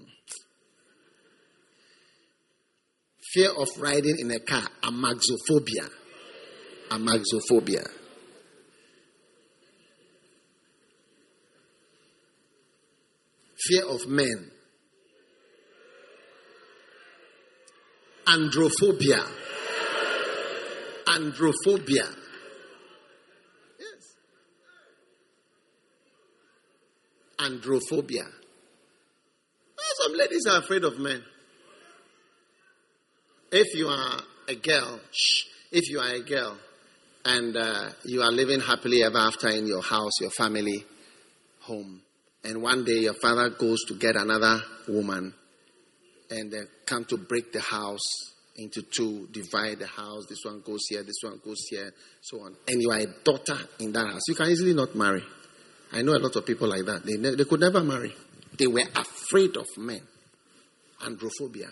Fear of riding in a car, amaxophobia. Amaxophobia. Fear of men. Androphobia. Androphobia. Yes. Androphobia. Some ladies are afraid of men. If you are a girl, shh, if you are a girl and uh, you are living happily ever after in your house, your family, home, and one day your father goes to get another woman and they come to break the house into two, divide the house, this one goes here, this one goes here, so on. And you are a daughter in that house. You can easily not marry. I know a lot of people like that. They, ne- they could never marry. They were afraid of men. Androphobia.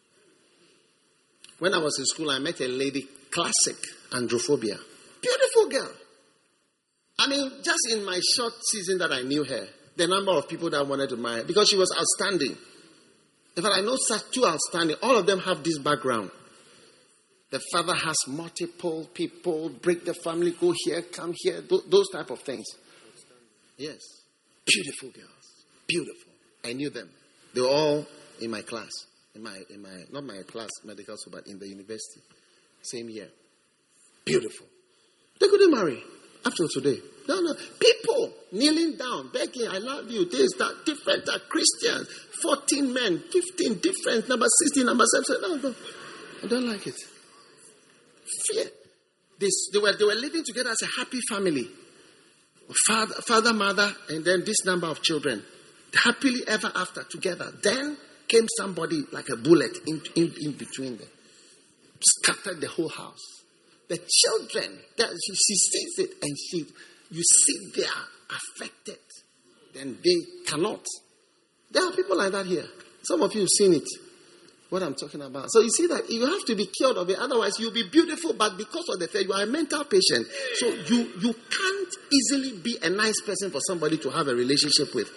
When I was in school, I met a lady, classic androphobia. Beautiful girl. I mean, just in my short season that I knew her, the number of people that wanted to marry, because she was outstanding. In fact, I know such two outstanding. All of them have this background. The father has multiple people, break the family, go here, come here, th- those type of things. Yes. Beautiful girls. Beautiful. I knew them. They were all in my class. In my, in my, not my class, medical school, but in the university. Same year. Beautiful. They couldn't marry up till today. No, no. People kneeling down, begging, I love you, this, that, different, that, Christians. fourteen men, fifteen different, number sixteen, number seven. No, no. I don't like it. Fear. This, they, were, they were living together as a happy family. Father, father, mother, and then this number of children. Happily ever after together. Then came somebody like a bullet in, in, in between them. Scattered the whole house. The children, that she, she sees it and she, you see they are affected. Then they cannot. There are people like that here. Some of you have seen it. What I'm talking about. So you see that you have to be cured of it. Otherwise you'll be beautiful, but because of the fear, you are a mental patient. So you, you can't easily be a nice person for somebody to have a relationship with.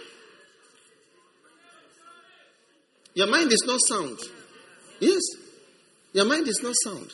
Your mind is not sound. Yes. Your mind is not sound.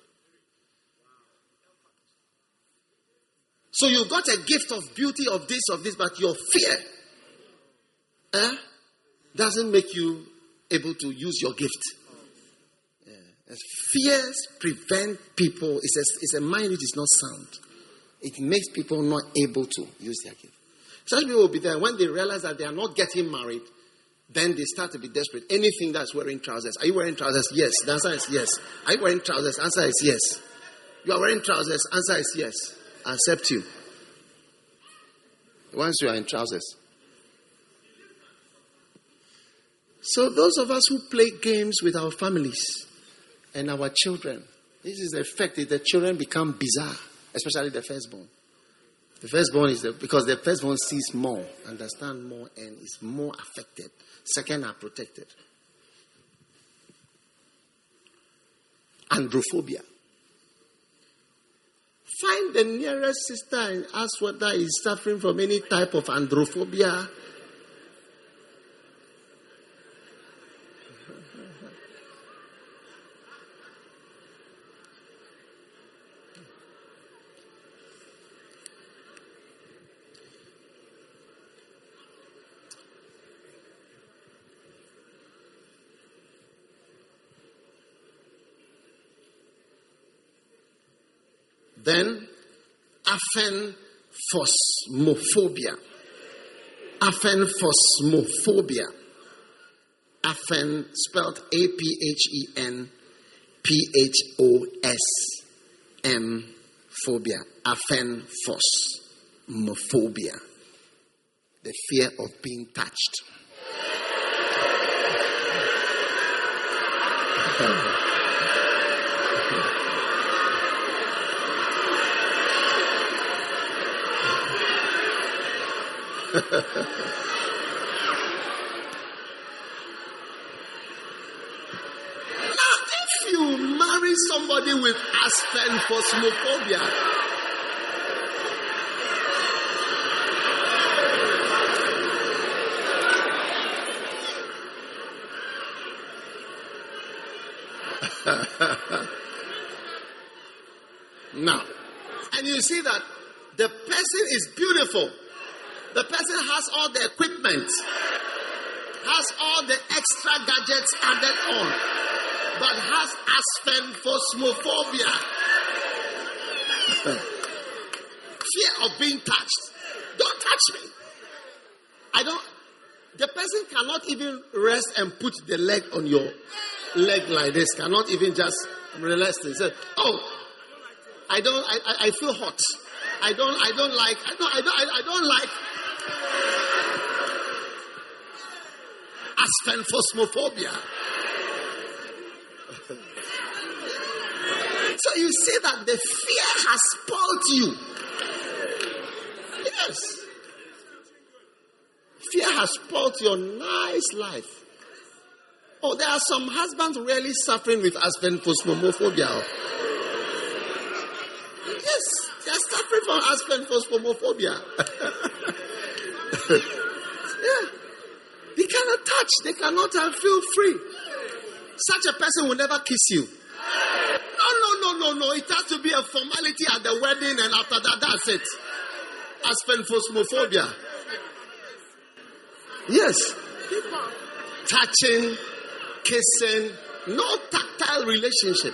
So you got a gift of beauty of this, of this, but your fear eh, doesn't make you able to use your gift. Yeah. Fears prevent people. It's a, it's a mind which is not sound. It makes people not able to use their gift. Such people will be there when they realize that they are not getting married. Then they start to be desperate. Anything that's wearing trousers. Are you wearing trousers? Yes. The answer is yes. Are you wearing trousers? The answer is yes. You are wearing trousers. Answer is yes. I accept you. Once you are in trousers. So those of us who play games with our families and our children, this is the effect that the children become bizarre, especially the firstborn. The firstborn is the, because the firstborn sees more, understands more, and is more affected. Second are protected. Androphobia. Find the nearest sister and ask whether he is suffering from any type of androphobia. Then, aphenphosmophobia. Aphenphosmophobia. Aphen, spelled A P H E N P H O S M, phobia. Aphenphosmophobia. The fear of being touched. Now, if you marry somebody with aphenphosmophobia, now, and you see that the person is beautiful. The person has all the equipment, has all the extra gadgets added on, but has aphenphosmophobia. Fear of being touched. Don't touch me. I don't. The person cannot even rest and put the leg on your leg like this. Cannot even just relax and say, "Oh, I don't. I, I, I feel hot. I don't. I don't like. I don't. I don't. I, I don't like." Aphenphosmophobia. So you see that the fear has spoiled you. Yes. Fear has spoiled your nice life. Oh, there are some husbands really suffering with aphenphosmophobia. Yes, they are suffering from aphenphosmophobia. Yeah. They cannot touch. They cannot uh, feel free. Such a person will never kiss you. No, no, no, no, no. It has to be a formality at the wedding, and after that, that's it. Aphenphosmophobia. Yes. Touching, kissing, no tactile relationship.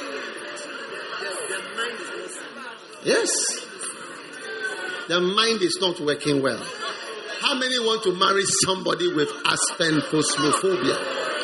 Yes. The mind is not working well. How many want to marry somebody with aphenphosmophobia?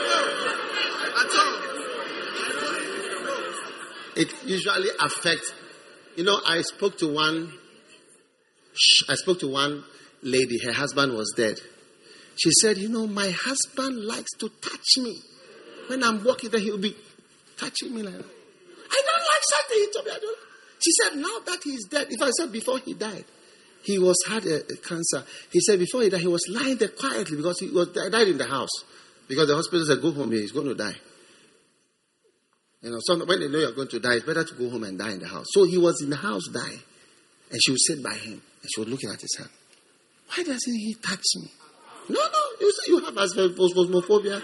It usually affects. You know, I spoke to one. I spoke to one lady. Her husband was dead. She said, "You know, my husband likes to touch me. When I'm walking there, he'll be touching me like that. I don't like something." He told me, I don't. She said, "Now that he's dead," if I said before he died. He was had a, a cancer. He said before he died, he was lying there quietly because he was died in the house. Because the hospital said, "Go home, he's going to die." You know, so when they know you're going to die, it's better to go home and die in the house. So he was in the house dying. And she would sit by him. And she was looking at his hand. "Why doesn't he touch me?" "No, no, you say you have aphenphosmophobia."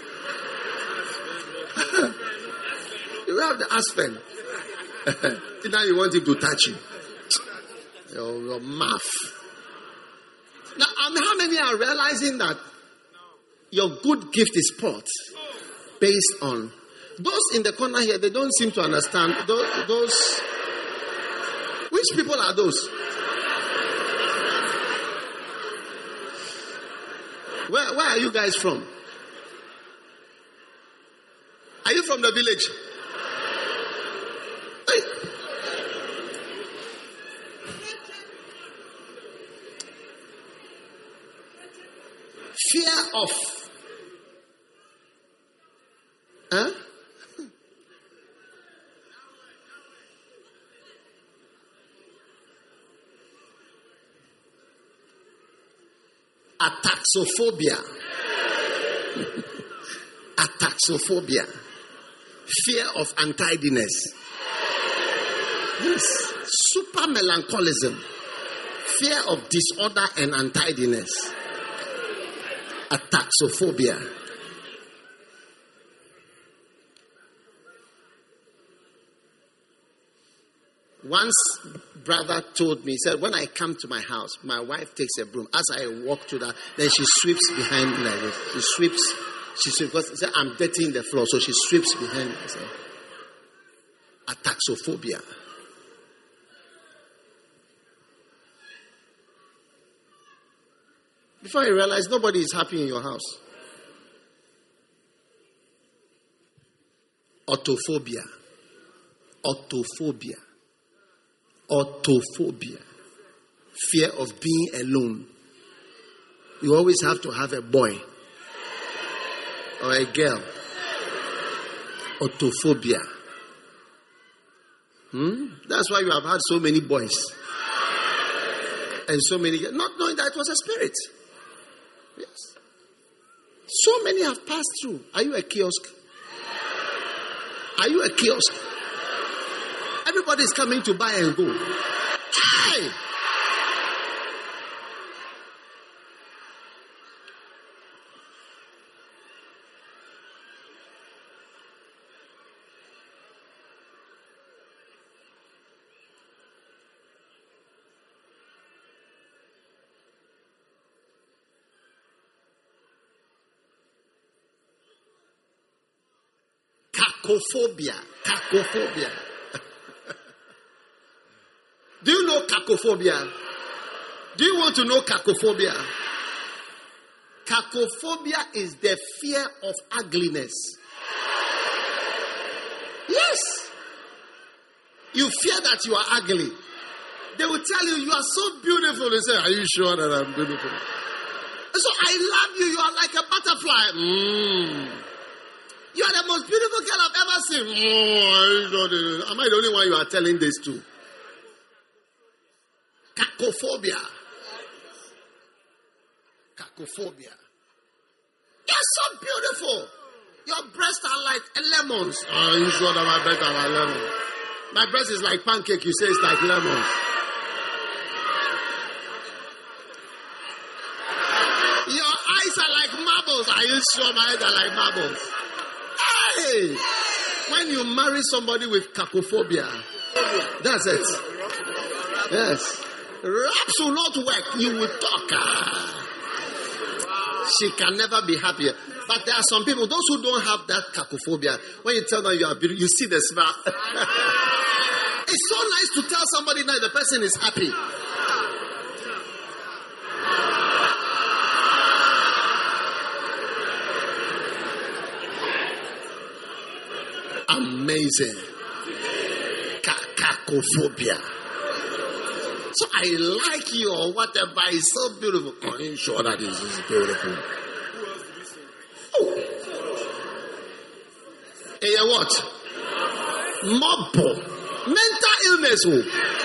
You have the aspen. Now you want him to touch you. Your, your mouth. Now, um, how many are realizing that your good gift is spoiled based on those in the corner here? They don't seem to understand those. those which people are those? Where, where are you guys from? Are you from the village? Hey. of. Huh? Ataxophobia. Ataxophobia. Fear of untidiness. Yes. Super melancholism. Fear of disorder and untidiness. Ataxophobia. Once brother told me, he said, when I come to my house, my wife takes a broom. As I walk to that, then she sweeps behind me like this. She sweeps, she sweeps, because he said, I'm dirtying the floor, so she sweeps behind me. I said, ataxophobia. Before you realize, nobody is happy in your house. Autophobia. Autophobia. Autophobia. Fear of being alone. You always have to have a boy or a girl. Autophobia. Hmm? That's why you have had so many boys and so many girls, not knowing that it was a spirit. Yes. So many have passed through. Are you a kiosk? Are you a kiosk? Everybody is coming to buy and go. Hey! Cacophobia. Cacophobia. Do you know cacophobia? Do you want to know cacophobia? Cacophobia is the fear of ugliness. Yes. You fear that you are ugly. They will tell you, you are so beautiful. They say, are you sure that I'm beautiful? So I love you. You are like a butterfly. Mm. You are the most beautiful girl I've ever seen. Oh, am I the only one you are telling this to? Cacophobia. Cacophobia. You're so beautiful. Your breasts are like lemons. Oh, you sure that my breasts are like lemons? My breast is like pancake. You say it's like lemons. Your eyes are like marbles. Are you sure my eyes are like marbles? Hey! When you marry somebody with cacophobia, that's it. Yes. Raps will not work. You will talk. Ah. She can never be happier. But there are some people, those who don't have that cacophobia, when you tell them you are beautiful, you see the smile. It's so nice to tell somebody that the person is happy. Amazing. Cacophobia. So I like you or whatever. It's so beautiful. Oh, I'm sure that this is beautiful. Oh. Hey, what? Mobile. Mental illness. Oh.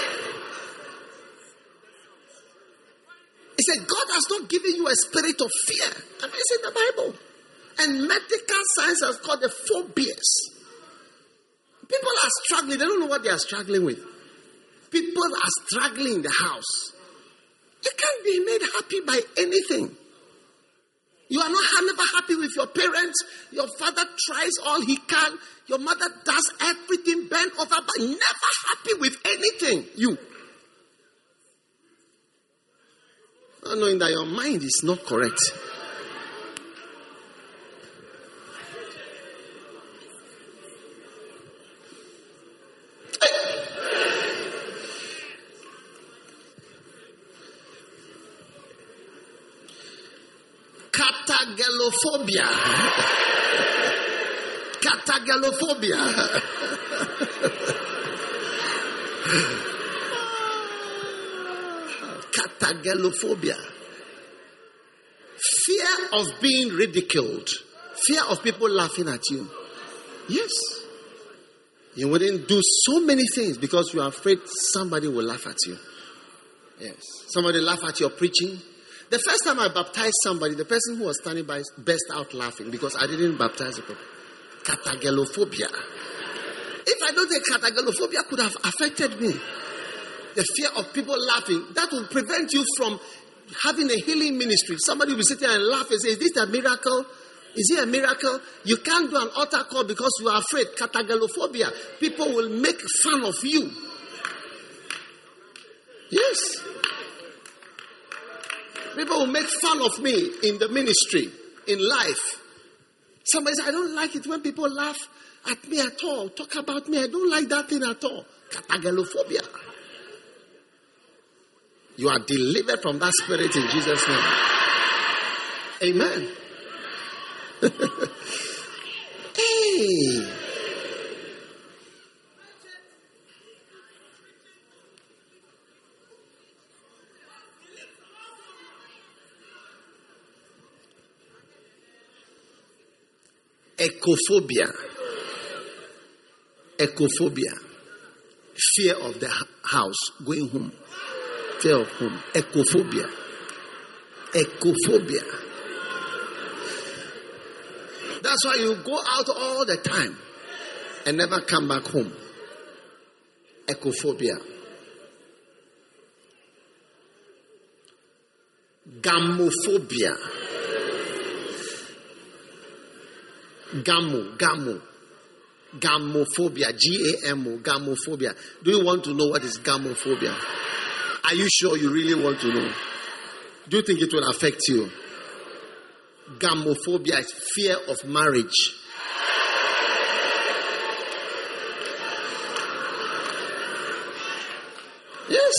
He said, God has not given you a spirit of fear. And it's in the Bible. And medical science has called the phobias. People are struggling. They don't know what they are struggling with. People are struggling in the house. You can't be made happy by anything. You are not never happy with your parents. Your father tries all he can. Your mother does everything bent over, but never happy with anything. You. Not knowing that your mind is not correct. Catagalophobia. Catagalophobia. Catagalophobia. Fear of being ridiculed. Fear of people laughing at you. Yes. You wouldn't do so many things because you are afraid somebody will laugh at you. Yes. Somebody laugh at your preaching. The first time I baptized somebody, the person who was standing by burst out laughing because I didn't baptize the people. Catagalophobia. If I don't think catagalophobia could have affected me, the fear of people laughing, that will prevent you from having a healing ministry. Somebody will be sitting and laugh and say, is this a miracle? Is it a miracle? You can't do an altar call because you are afraid. Catagalophobia. People will make fun of you. Yes. People will make fun of me in the ministry, in life. Somebody says, I don't like it when people laugh at me at all. Talk about me. I don't like that thing at all. Catagalophobia. You are delivered from that spirit in Jesus' name. Amen. Hey. Ecophobia. Ecophobia. Fear of the house, going home. Fear of home. Ecophobia. Ecophobia. That's why you go out all the time and never come back home. Ecophobia. Gamophobia. Gamo, gamo. Gamophobia. G A M O. Gamophobia. Do you want to know what is gamophobia? Are you sure you really want to know? Do you think it will affect you? Gamophobia is fear of marriage. Yes.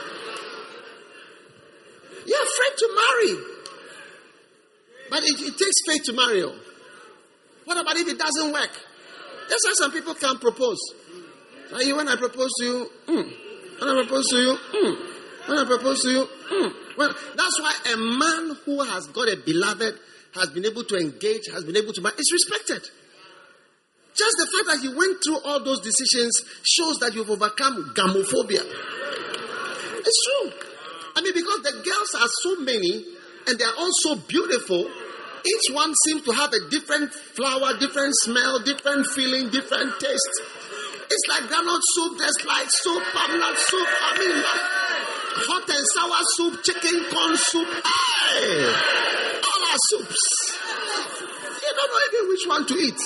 You're afraid to marry. But it, it takes faith to marry. What about if it doesn't work? That's why some people can't propose. Like when I propose to you, mm. when I propose to you, mm. when I propose to you, mm. well, that's why a man who has got a beloved, has been able to engage, has been able to marry, is respected. Just the fact that you went through all those decisions shows that you've overcome gamophobia. It's true. I mean, because the girls are so many and they are all so beautiful, each one seems to have a different flower, different smell, different feeling, different taste. It's like granite soup, there's like soup, palm soup, I mean, like hot and sour soup, chicken corn soup. Hey! All our soups. You don't know even which one to eat.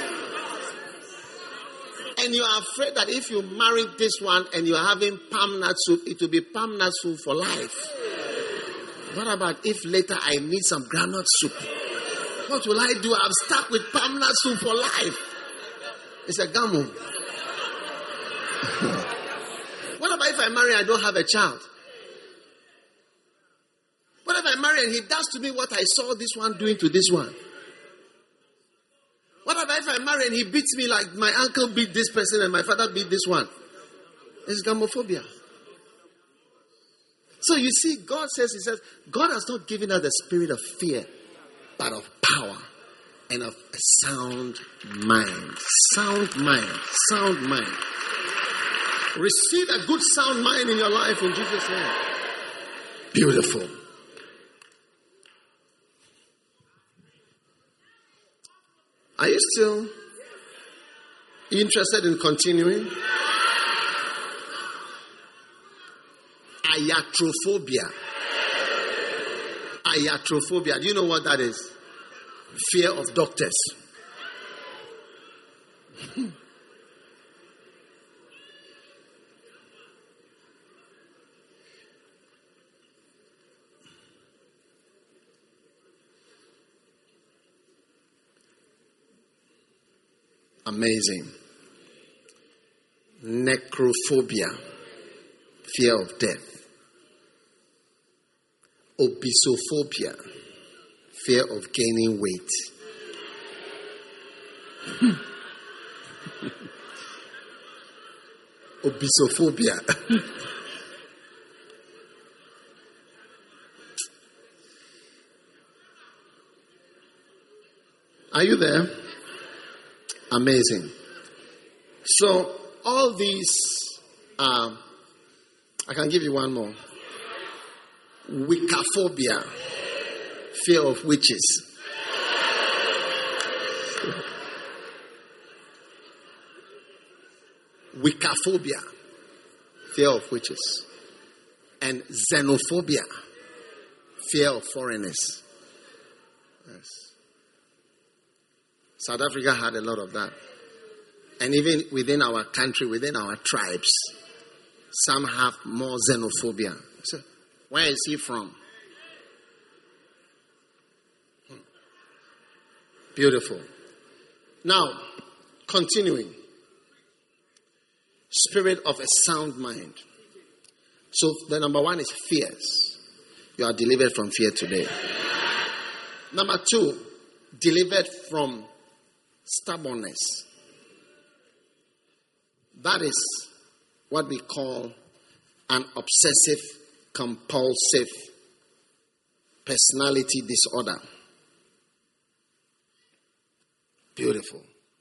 And you are afraid that if you marry this one and you are having palm nut soup, it will be palm nut soup for life. What about if later I need some groundnut soup? What will I do? I'm stuck with palm nut soup for life. It's a gamu. What about if I marry and I don't have a child? What if I marry and he does to me what I saw this one doing to this one? What about if I marry and he beats me like my uncle beat this person and my father beat this one? It's gamophobia. So you see, God says, He says, God has not given us the spirit of fear, but of power and of a sound mind. Sound mind. Sound mind. Receive a good sound mind in your life in Jesus' name. Beautiful. Are you still interested in continuing? Iatrophobia. Iatrophobia. Do you know what that is? Fear of doctors. Amazing. Necrophobia. Fear of death. Obesophobia. Fear of gaining weight. Obesophobia. Are you there? Amazing. So, all these, uh, I can give you one more. Wiccaphobia, fear of witches. Wiccaphobia, fear of witches. And xenophobia, fear of foreigners. Yes. South Africa had a lot of that. And even within our country, within our tribes, some have more xenophobia. So, where is he from? Hmm. Beautiful. Now, continuing. Spirit of a sound mind. So, the number one is fears. You are delivered from fear today. Number two, delivered from stubbornness. That is what we call an obsessive compulsive personality disorder. Beautiful.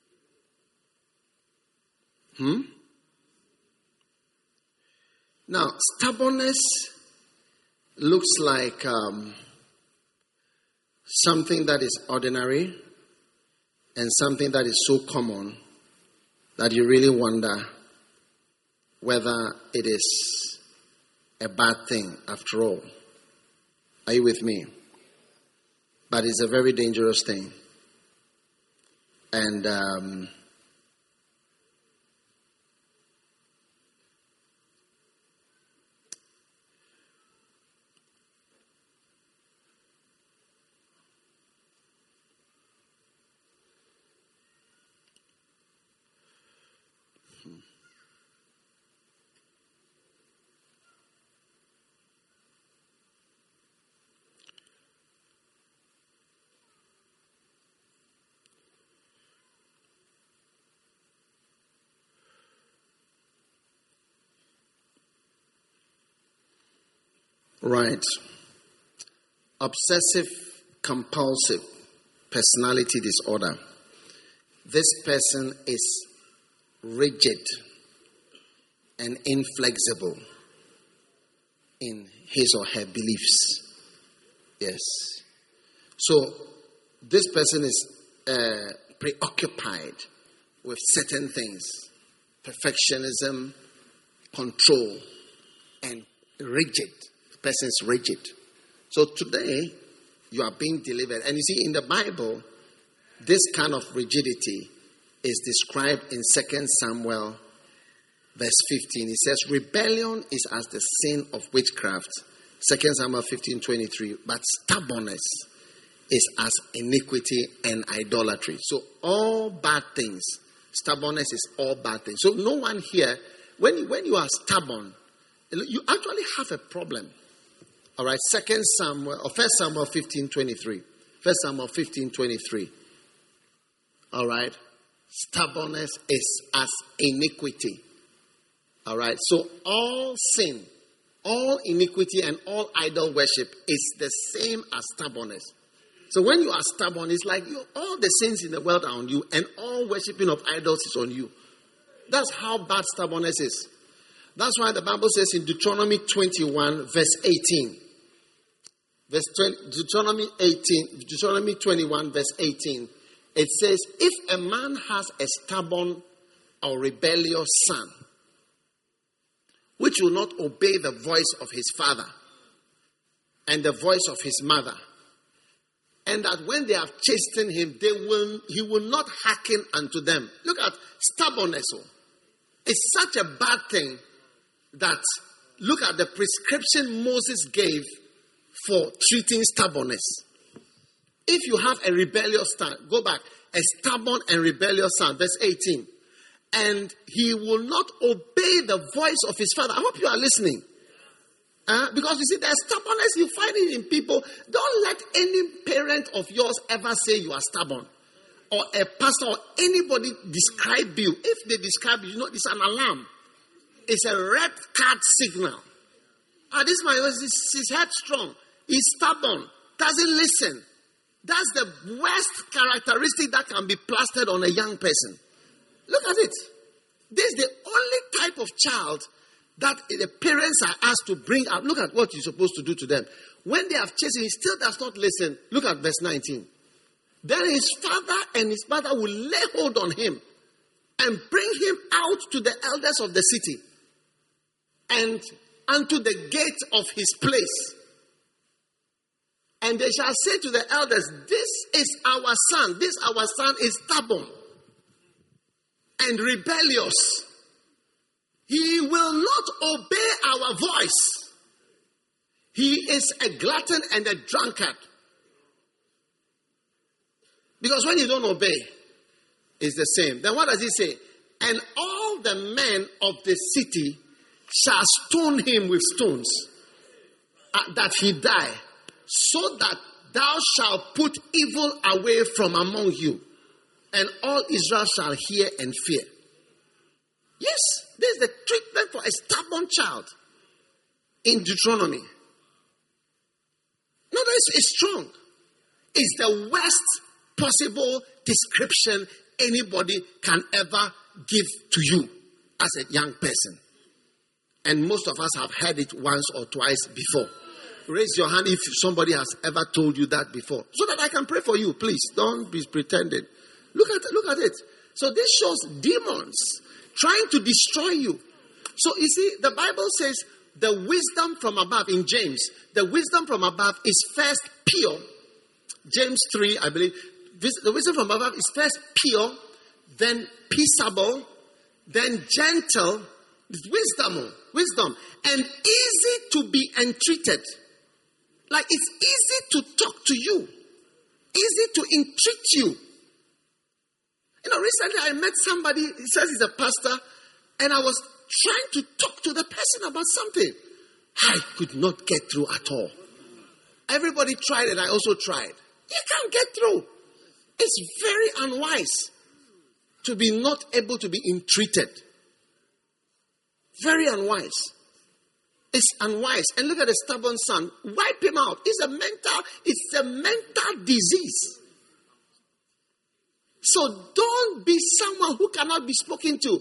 Hmm? Now, stubbornness looks like um, something that is ordinary and something that is so common that you really wonder whether it is a bad thing after all. Are you with me? But it's a very dangerous thing. And um, right. Obsessive compulsive personality disorder. This person is rigid and inflexible in his or her beliefs. Yes. So this person is uh, preoccupied with certain things. Perfectionism, control, and rigid. The person is rigid. So today, you are being delivered. And you see, in the Bible, this kind of rigidity is described in Second Samuel verse fifteen. It says, rebellion is as the sin of witchcraft. Second Samuel fifteen twenty-three. But stubbornness is as iniquity and idolatry. So all bad things, stubbornness is all bad things. So no one here, when you, when you are stubborn, you actually have a problem. All right, Second Samuel or First Samuel fifteen twenty-three. First Samuel fifteen twenty-three. All right, stubbornness is as iniquity. All right, so all sin, all iniquity, and all idol worship is the same as stubbornness. So when you are stubborn, it's like you, all the sins in the world are on you, and all worshiping of idols is on you. That's how bad stubbornness is. That's why the Bible says in Deuteronomy twenty-one, verse eighteen. Verse twenty, Deuteronomy eighteen, Deuteronomy twenty-one, verse eighteen. It says, if a man has a stubborn or rebellious son, which will not obey the voice of his father and the voice of his mother, and that when they have chastened him, they will he will not hearken unto them. Look at stubbornness. It's such a bad thing that look at the prescription Moses gave for treating stubbornness. If you have a rebellious son, go back, a stubborn and rebellious son, verse eighteen, and he will not obey the voice of his father. I hope you are listening. Uh, because you see, there's stubbornness, you find it in people. Don't let any parent of yours ever say you are stubborn. Or a pastor or anybody describe you. If they describe you, you know, it's an alarm. It's a red card signal. Ah, this man is he's headstrong. He's stubborn. Doesn't listen. That's the worst characteristic that can be plastered on a young person. Look at it. This is the only type of child that the parents are asked to bring up. Look at what you're supposed to do to them. When they have chased him, he still does not listen. Look at verse nineteen. Then his father and his mother will lay hold on him and bring him out to the elders of the city and unto the gate of his place. And they shall say to the elders, this is our son. This our son is stubborn and rebellious. He will not obey our voice. He is a glutton and a drunkard. Because when you don't obey, it's the same. Then what does he say? And all the men of the city shall stone him with stones, uh, that he die, so that thou shalt put evil away from among you, and all Israel shall hear and fear. Yes, this is the treatment for a stubborn child in Deuteronomy. No, that is it's strong. It's the worst possible description anybody can ever give to you as a young person. And most of us have heard it once or twice before. Raise your hand if somebody has ever told you that before, so that I can pray for you. Please don't be pretending. Look at look at it. So this shows demons trying to destroy you. So you see, the Bible says the wisdom from above in James, the wisdom from above is first pure. James three, I believe. The wisdom from above is first pure, then peaceable, then gentle. Wisdom, wisdom, and easy to be entreated. Like it's easy to talk to you, easy to entreat you. You know, recently I met somebody, he says he's a pastor, and I was trying to talk to the person about something. I could not get through at all. Everybody tried and I also tried. You can't get through. It's very unwise to be not able to be entreated. Very unwise. It's unwise. And look at the stubborn son. Wipe him out. It's a mental, it's a mental disease. So don't be someone who cannot be spoken to.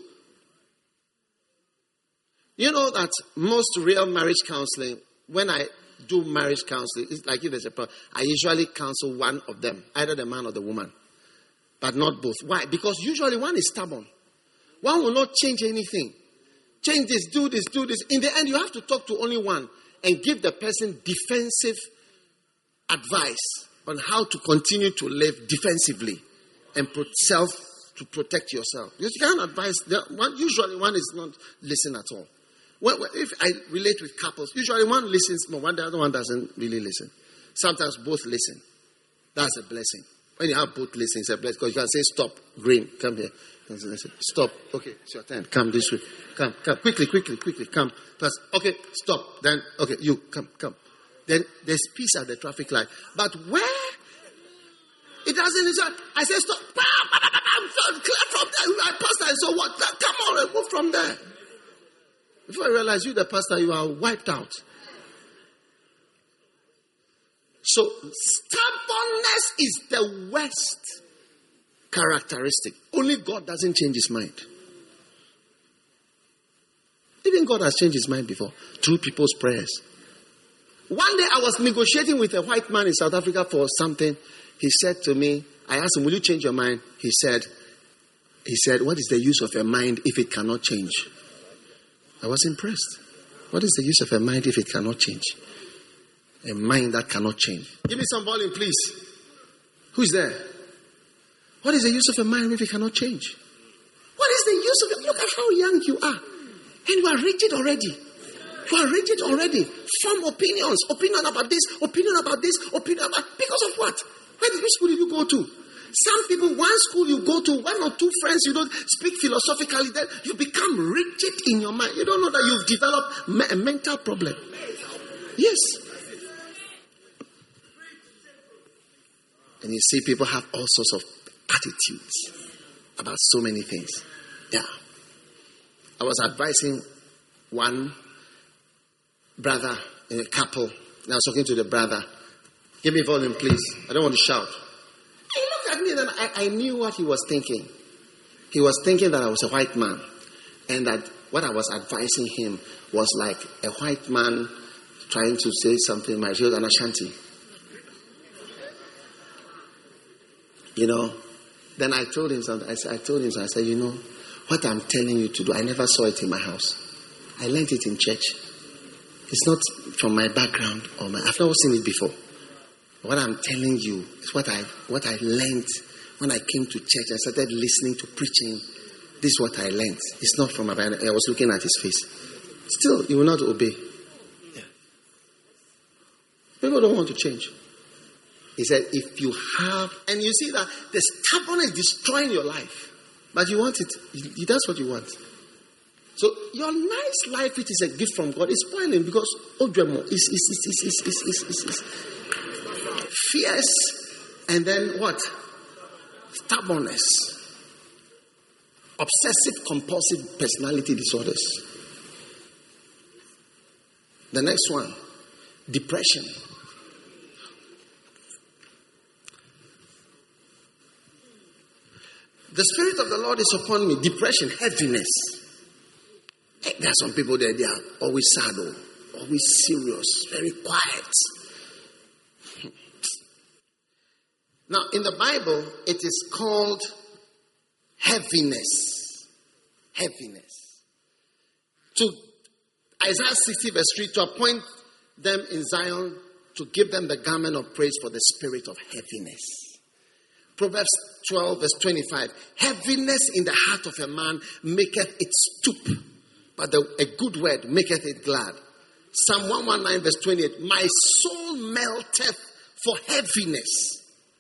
You know that most real marriage counseling, when I do marriage counseling, it's like if there's a problem, I usually counsel one of them, either the man or the woman, but not both. Why? Because usually one is stubborn. One will not change anything. Change this, do this, do this. In the end, you have to talk to only one and give the person defensive advice on how to continue to live defensively and put self to protect yourself. Because you can't advise. One, usually one is not listening at all. When, if I relate with couples, usually one listens more, one the other one doesn't really listen. Sometimes both listen. That's a blessing. When you have both listen, it's a blessing. Because you can say, stop, green, come here. Stop. Okay, it's your turn. Come this way. Come, come. Quickly, quickly, quickly. Come. Plus, okay, stop. Then, okay, you, come, come. Then there's peace at the traffic light. But where it doesn't, it's like, I say, stop. I'm clear from there. I pastor, and so what? Come on and move from there. Before I realize you, the pastor, you are wiped out. So, stubbornness is the worst characteristic. Only God doesn't change his mind. Even God has changed his mind before through people's prayers. One day I was negotiating with a white man in South Africa for something. He said to me, I asked him, will you change your mind? He said, he said, what is the use of a mind if it cannot change? I was impressed. What is the use of a mind if it cannot change? A mind that cannot change. Give me some volume, please. Who's there? What is the use of a mind if it cannot change? What is the use of it? Look at how young you are. And you are rigid already. You are rigid already. Form opinions. Opinion about this. Opinion about this. Opinion about... Because of what? Where did, which school did you go to? Some people, one school you go to, one or two friends, you don't speak philosophically, then you become rigid in your mind. You don't know that you've developed a mental problem. Yes. And you see people have all sorts of attitudes about so many things. Yeah. I was advising one brother in a couple. And I was talking to the brother Give me volume, please. I don't want to shout. He looked at me, and I, I knew what he was thinking. He was thinking that I was a white man, and that what I was advising him was like a white man trying to say something. My shield and Ashanti. You know. Then I told him something. I, said, I told him, so I said, you know, what I'm telling you to do, I never saw it in my house. I learned it in church. It's not from my background or my. I've never seen it before. What I'm telling you is what I what I learned when I came to church. I started listening to preaching. This is what I learned. It's not from my background. I was looking at his face. Still, you will not obey. Yeah. People don't want to change. He said, if you have, and you see that the stubbornness is destroying your life, but you want it. That's what you want. So your nice life, it is a gift from God, is spoiling because Ojemo is is is is is is is, is, is fierce, and then what? Stubbornness, obsessive compulsive personality disorders. The next one, depression. The Spirit of the Lord is upon me. Depression, heaviness. There are some people there, they are always sad, always serious, very quiet. Now, in the Bible, it is called heaviness. Heaviness. To Isaiah sixty verse three, to appoint them in Zion, to give them the garment of praise for the spirit of heaviness. Proverbs twelve verse twenty-five, heaviness in the heart of a man maketh it stoop, but the, a good word maketh it glad. Psalm one nineteen verse twenty-eight, my soul melteth for heaviness.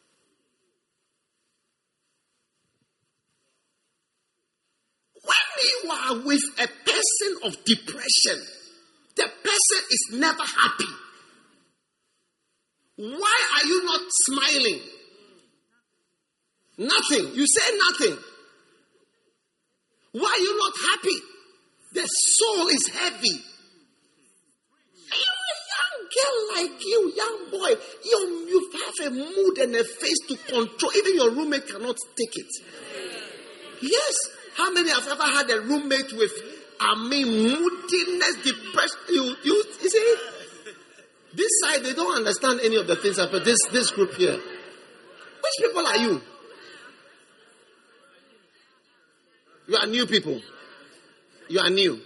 When you are with a person of depression, the person is never happy. Why are you not smiling? Nothing. You say nothing. Why are you not happy? The soul is heavy. You're a young girl like you, young boy. You, you have a mood and a face to control. Even your roommate cannot take it. Yes. How many have ever had a roommate with, I mean, moodiness, depression? You, you, you see? This side, they don't understand any of the things about this, this group here. Which people are you? You are new people. You are new.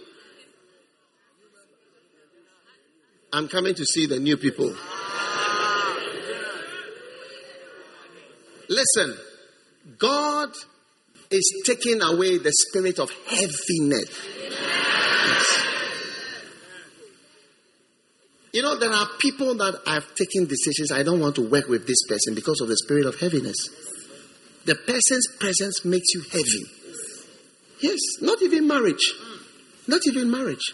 I'm coming to see the new people. Listen, God is taking away the spirit of heaviness. Yes. You know, there are people that have taken decisions. I don't want to work with this person because of the spirit of heaviness. The person's presence makes you heavy. Yes, not even marriage. Not even marriage.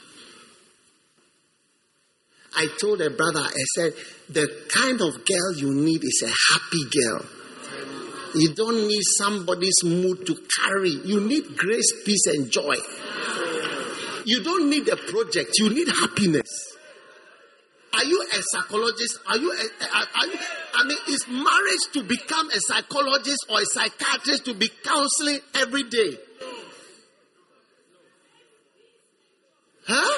I told a brother, I said, the kind of girl you need is a happy girl. You don't need somebody's mood to carry. You need grace, peace, and joy. You don't need a project. You need happiness. Are you a psychologist? Are you, a, are you? I mean, is marriage to become a psychologist or a psychiatrist to be counseling every day? Huh?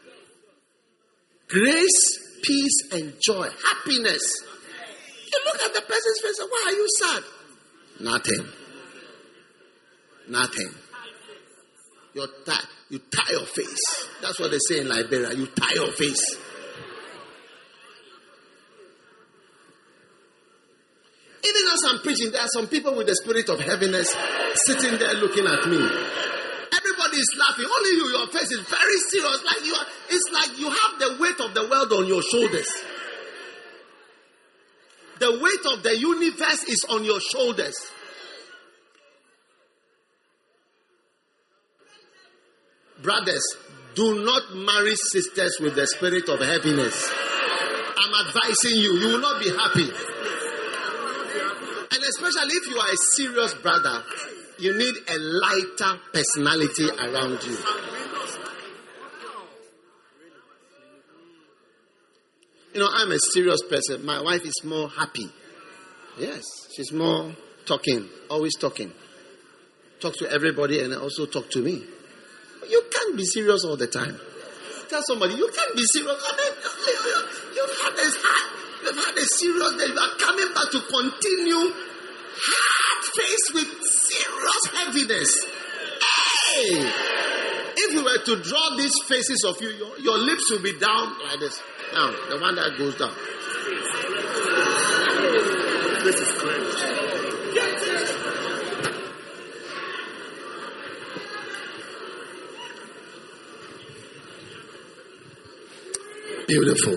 Grace, peace, and joy. Happiness. You look at the person's face and why are you sad? Nothing. Nothing. You're tie, you tie your face. That's what they say in Liberia. You tie your face. Even as I'm preaching, there are some people with the spirit of heaviness sitting there looking at me. Everybody is laughing. Only you, your face is very serious. Like you are, it's like you have the weight of the world on your shoulders. The weight of the universe is on your shoulders. Brothers, do not marry sisters with the spirit of heaviness. I'm advising you, you will not be happy. And especially if you are a serious brother, you need a lighter personality around you. You know, I'm a serious person. My wife is more happy. Yes, she's more talking, always talking. Talk to everybody and also talk to me. You can't be serious all the time. Tell somebody, you can't be serious. I mean, you've had a, you've had a serious day. You are coming back to continue hard face with serious heaviness. Hey! If you were to draw these faces of you, your, your lips will be down like this. Down. The one that goes down. This is clenched. Beautiful.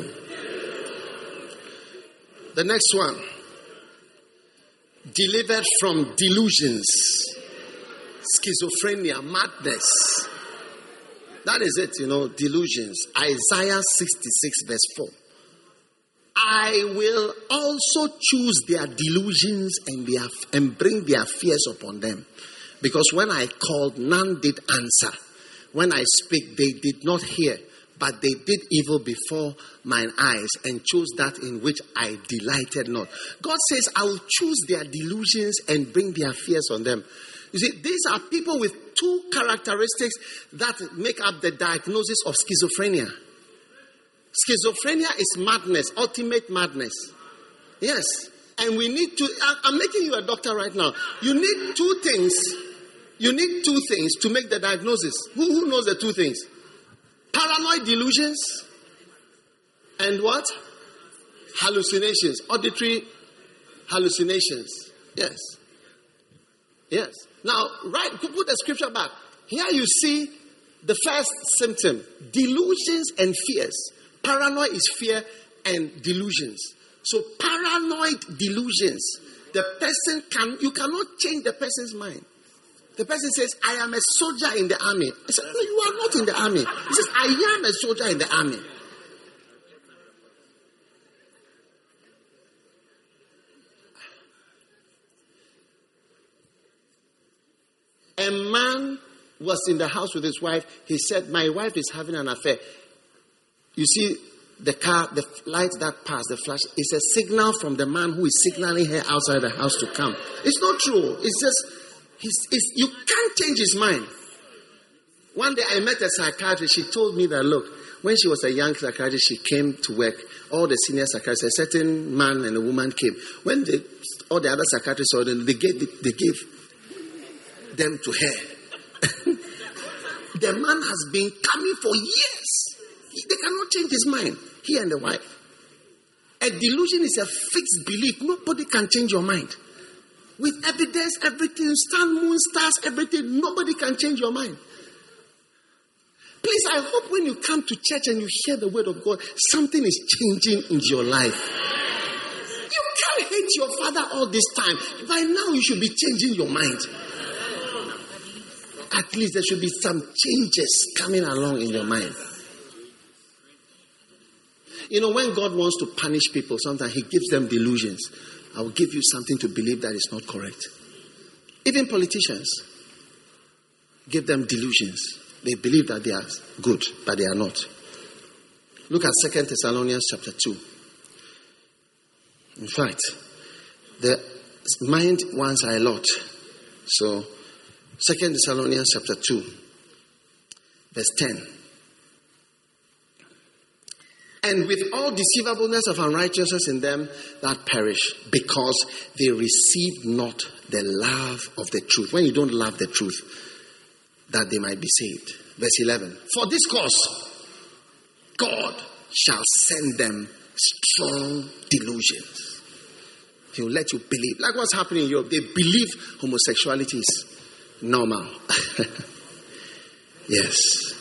The next one. Delivered from delusions, schizophrenia, madness. That is it, you know, delusions. Isaiah sixty-six verse four. I will also choose their delusions and their and bring their fears upon them. Because when I called, none did answer. When I speak, they did not hear. But they did evil before mine eyes and chose that in which I delighted not. God says, I will choose their delusions and bring their fears on them. You see, these are people with two characteristics that make up the diagnosis of schizophrenia. Schizophrenia is madness, ultimate madness. Yes. And we need to, I'm making you a doctor right now. You need two things. You need two things to make the diagnosis. Who, who knows the two things? Paranoid delusions and what? Hallucinations. Auditory hallucinations. Yes. Yes. Now, right, put the scripture back. Here you see the first symptom. Delusions and fears. Paranoid is fear and delusions. So paranoid delusions. The person can, you cannot change the person's mind. The person says, I am a soldier in the army. I said, no, you are not in the army. He says, I am a soldier in the army. A man was in the house with his wife. He said, my wife is having an affair. You see, the car, the light that passed, the flash, is a signal from the man who is signaling her outside the house to come. It's not true. It's just... He's, he's, you can't change his mind. One day I met a psychiatrist. She told me that, look, when she was a young psychiatrist, she came to work. All the senior psychiatrists, a certain man and a woman came. When they, all the other psychiatrists saw them, they gave, they gave them to her. The man has been coming for years. They cannot change his mind. He and the wife. A delusion is a fixed belief. Nobody can change your mind. With evidence, everything, sun, moon, stars, everything, nobody can change your mind. Please, I hope when you come to church and you hear the word of God, something is changing in your life. You can't hate your father all this time. By now, you should be changing your mind. At least there should be some changes coming along in your mind. You know, when God wants to punish people, sometimes he gives them delusions. I will give you something to believe that is not correct. Even politicians, give them delusions. They believe that they are good, but they are not. Look at Second Thessalonians chapter two. In fact, the mind wants a lot. So, Second Thessalonians chapter two, verse ten. And with all deceivableness of unrighteousness in them that perish, because they receive not the love of the truth. When you don't love the truth, that they might be saved. Verse eleven. For this cause, God shall send them strong delusions. He will let you believe. Like what's happening in Europe. They believe homosexuality is normal. Yes.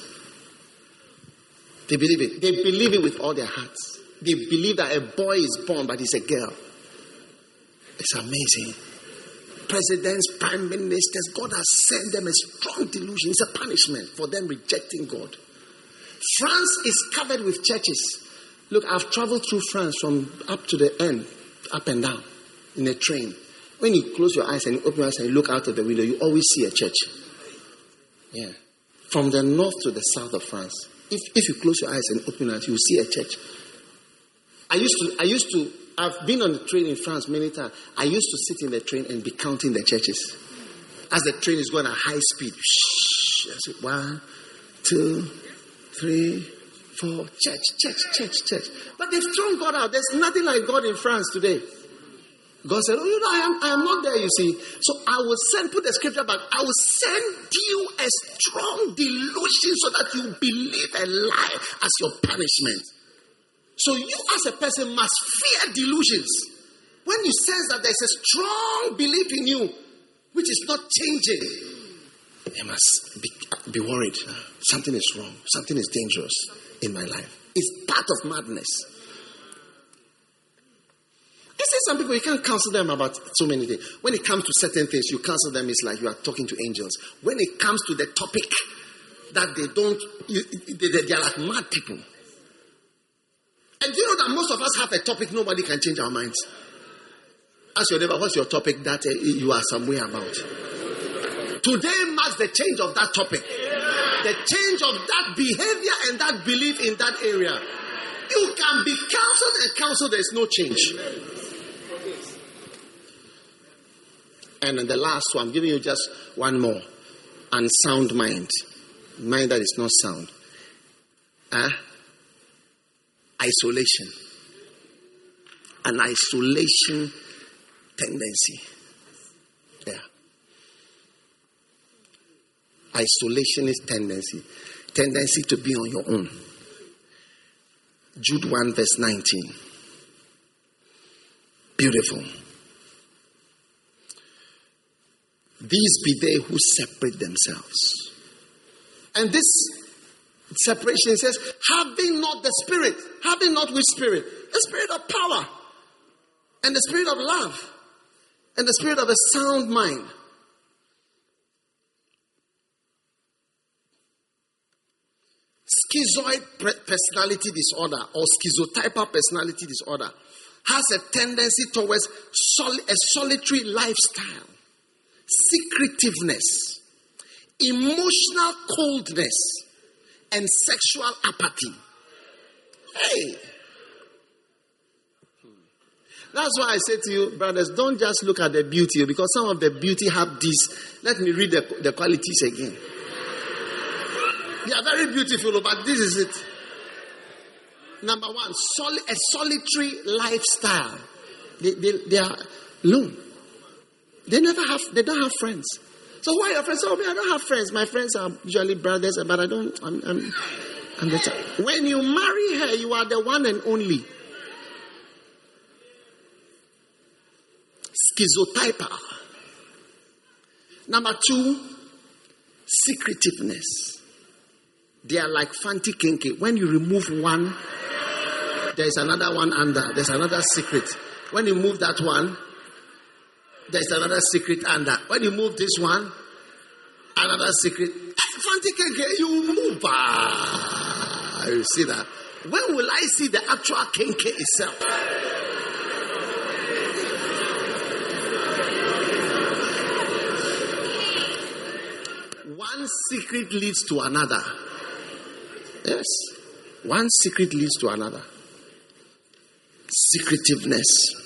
They believe it. They believe it with all their hearts. They believe that a boy is born, but he's a girl. It's amazing. Presidents, prime ministers, God has sent them a strong delusion. It's a punishment for them rejecting God. France is covered with churches. Look, I've traveled through France from up to the end, up and down, in a train. When you close your eyes and you open your eyes and you look out of the window, you always see a church. Yeah. From the north to the south of France. If, if you close your eyes and open your eyes, you will see a church. I used to, I used to, I've been on the train in France many times. I used to sit in the train and be counting the churches. As the train is going at high speed. I said, one, two, three, four, church, church, church, church. But they've thrown God out. There's nothing like God in France today. God said, oh, you know, I am, I am not there, you see. So I will send, put the scripture back, I will send you a strong delusion so that you believe a lie as your punishment. So you as a person must fear delusions. When you sense that there's a strong belief in you, which is not changing, you must be, be worried. Something is wrong. Something is dangerous in my life. It's part of madness. I say some people, you can't counsel them about so many things. When it comes to certain things, you counsel them, it's like you are talking to angels. When it comes to the topic that they don't, you, they, they are like mad people. And you know that most of us have a topic nobody can change our minds. Ask your neighbor, what's your topic that uh, you are somewhere about? Today marks the change of that topic. The change of that behavior and that belief in that area. You can be counseled and counseled, there is no change. And then the last one, I'm giving you just one more. Unsound mind. Mind that is not sound. Huh? Isolation. An isolation tendency. Yeah. Isolationist tendency. Tendency to be on your own. Jude one verse nineteen. Beautiful. These be they who separate themselves. And this separation says, having not the spirit, having not which spirit? The spirit of power, and the spirit of love, and the spirit of a sound mind. Schizoid personality disorder or schizotypal personality disorder has a tendency towards soli- a solitary lifestyle, secretiveness, emotional coldness, and sexual apathy. Hey! That's why I say to you, brothers, don't just look at the beauty, because some of the beauty have this. Let me read the, the qualities again. They are very beautiful, but this is it. Number one, soli- a solitary lifestyle. They, they, they are alone. They never have, they don't have friends. So who are your friends? Oh, I don't have friends. My friends are usually brothers, but I don't, I'm, I'm, I'm the child. When you marry her, you are the one and only. Schizotypal. Number two, secretiveness. They are like fanti kinky. When you remove one, there is another one under. There's another secret. When you move that one, there's another secret under. When you move this one, another secret. Fanti kinky, you move. Ah, you see that? When will I see the actual kinky itself? One secret leads to another. Yes. One secret leads to another. Secretiveness.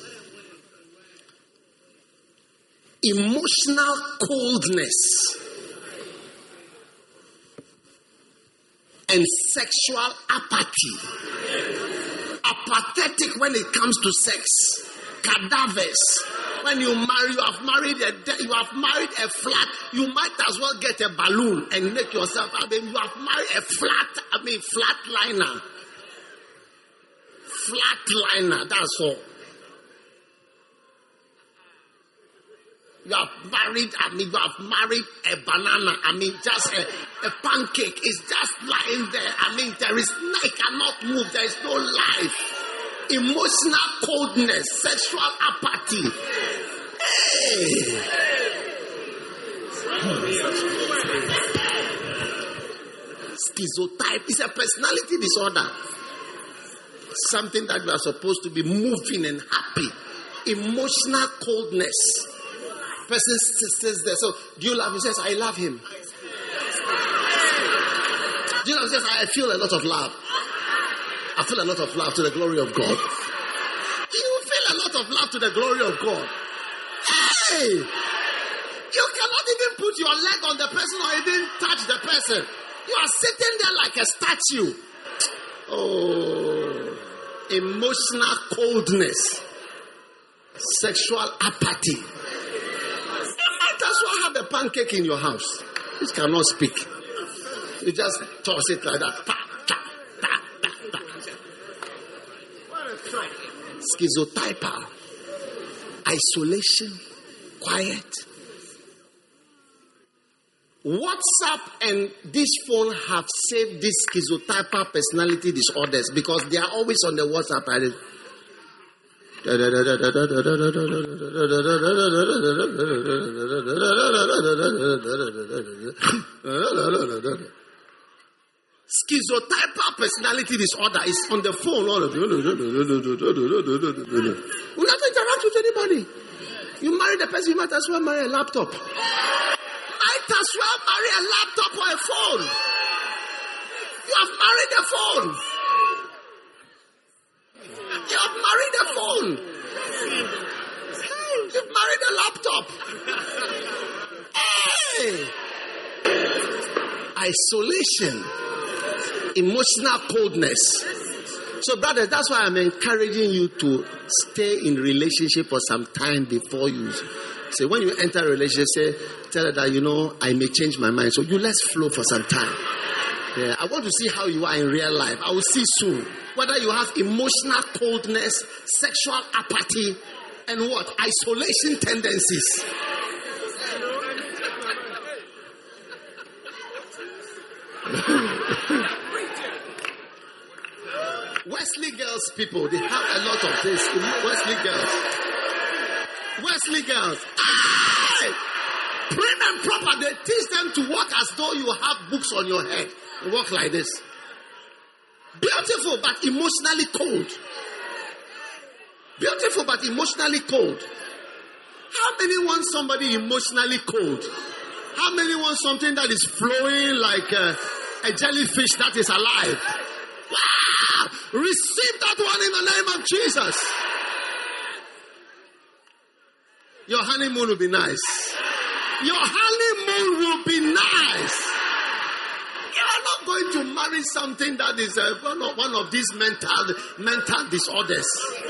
Emotional coldness. And sexual apathy. Apathetic when it comes to sex. Cadavers. When you marry, you have married a de- you have married a flat. You might as well get a balloon and make yourself. I mean, you have married a flat. I mean, flat liner. Flat liner. That's all. You have married. I mean, you have married a banana. I mean, just a, a pancake is just lying there. I mean, there is. It cannot move. There is no life. Emotional coldness, sexual apathy. Hey. Schizotype is a personality disorder. Something that you are supposed to be moving and happy. Emotional coldness. Person says there. So, do you love him? He says, I love him. Do you love him? He says, I feel a lot of love. I feel a lot of love to the glory of God. of love to the glory of God. Hey! You cannot even put your leg on the person or even touch the person. You are sitting there like a statue. Oh, emotional coldness, sexual apathy. You might as well have a pancake in your house. You cannot speak. You just toss it like that. Pa, ta, ta, ta, ta. Schizotypal, isolation, quiet. WhatsApp and this phone have saved these schizotypal personality disorders because they are always on the WhatsApp. Right? Schizotypal personality disorder is on the phone. All of you will not interact with anybody. You marry the person, you might as well marry a laptop. Might as well marry a laptop or a phone. You have married a phone. You have married a phone. You've married a laptop. Hey! Isolation. Emotional coldness. So, brothers, that's why I'm encouraging you to stay in relationship for some time before you say, when you enter a relationship, say, tell her that, you know, I may change my mind. So you let's flow for some time. Yeah, I want to see how you are in real life. I will see soon whether you have emotional coldness, sexual apathy, and what? Isolation tendencies. Wesley girls, people, they have a lot of this. Wesley girls. Wesley girls. Aye! Prim and proper. They teach them to walk as though you have books on your head. You walk like this. Beautiful but emotionally cold. Beautiful but emotionally cold. How many want somebody emotionally cold? How many want something that is flowing like a, a jellyfish that is alive? Wow! Receive that one in the name of Jesus. Your honeymoon will be nice. Your honeymoon will be nice. You are not going to marry something that is uh, one, of, one of these mental mental disorders.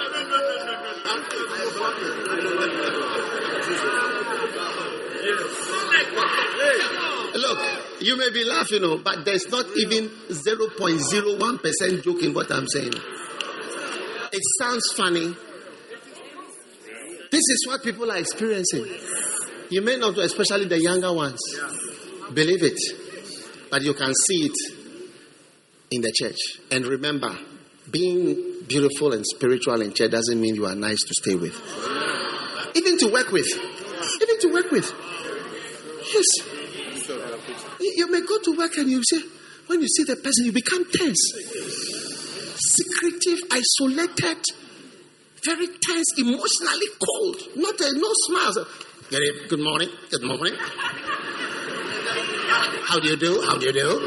Look, you may be laughing, you know, but there's not even zero point zero one percent joke in what I'm saying. It sounds funny. This is what people are experiencing. You may not know, especially the younger ones. Believe it. But you can see it in the church. And remember, being beautiful and spiritual in church doesn't mean you are nice to stay with. Even to work with. Even to work with. Yes. You may go to work and you say, when you see the person, you become tense. Secretive, isolated, very tense, emotionally cold. Not a, no smiles. Good morning. Good morning. How do you do? How do you do?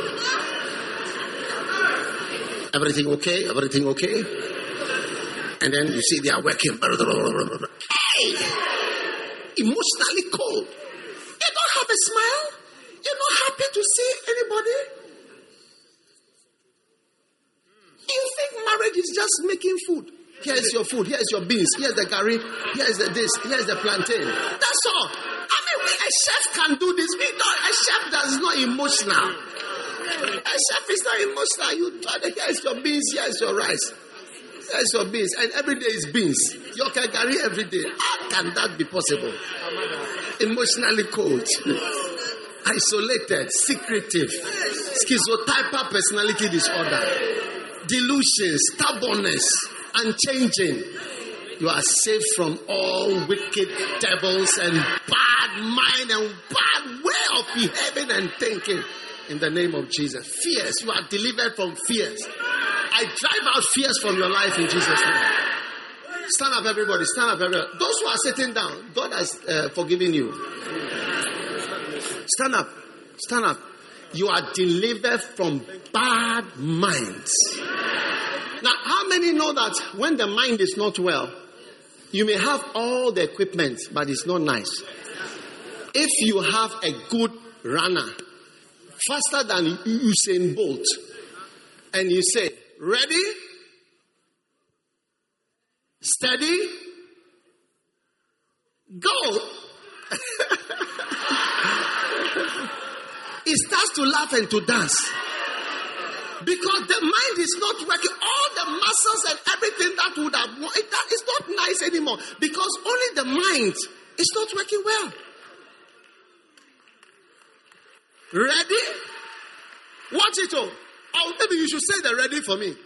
Everything okay? Everything okay? And then you see they are working. Hey! Emotionally cold. You don't have a smile. You're not happy to see anybody. You think marriage is just making food. Here's your food. Here's your beans. Here's the curry. Here's the this. Here's the plantain. That's all. I mean, we, a chef can do this. We don't. A chef that's not emotional. A chef is not emotional. You here's your beans. Here's your rice. Here's your beans. And every day is beans. Your curry every day. How can that be possible? Emotionally cold. Isolated. Secretive. Schizotypal personality disorder. Delusion. Stubbornness. Unchanging. You are saved from all wicked devils and bad mind and bad way of behaving and thinking in the name of Jesus. Fears. You are delivered from fears. I drive out fears from your life in Jesus' name. Stand up, everybody. Stand up, everybody. Those who are sitting down, God has uh, forgiven you. Stand up. Stand up. You are delivered from bad minds. Now, how many know that when the mind is not well, You may have all the equipment, but it's not nice. If you have a good runner, faster than Usain Bolt, and you say, ready, steady, go. It starts to laugh and to dance. Because the mind is not working. All the muscles and everything that would have, that is not nice anymore. Because only the mind is not working well. Ready? Watch it all. Oh, maybe you should say the ready for me.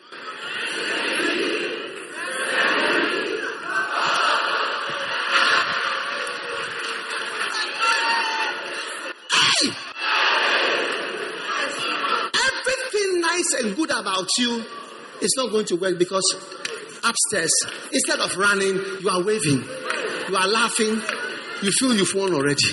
Hey! Everything nice and good about you is not going to work because upstairs, instead of running, you are waving. You are laughing. You feel you've won already.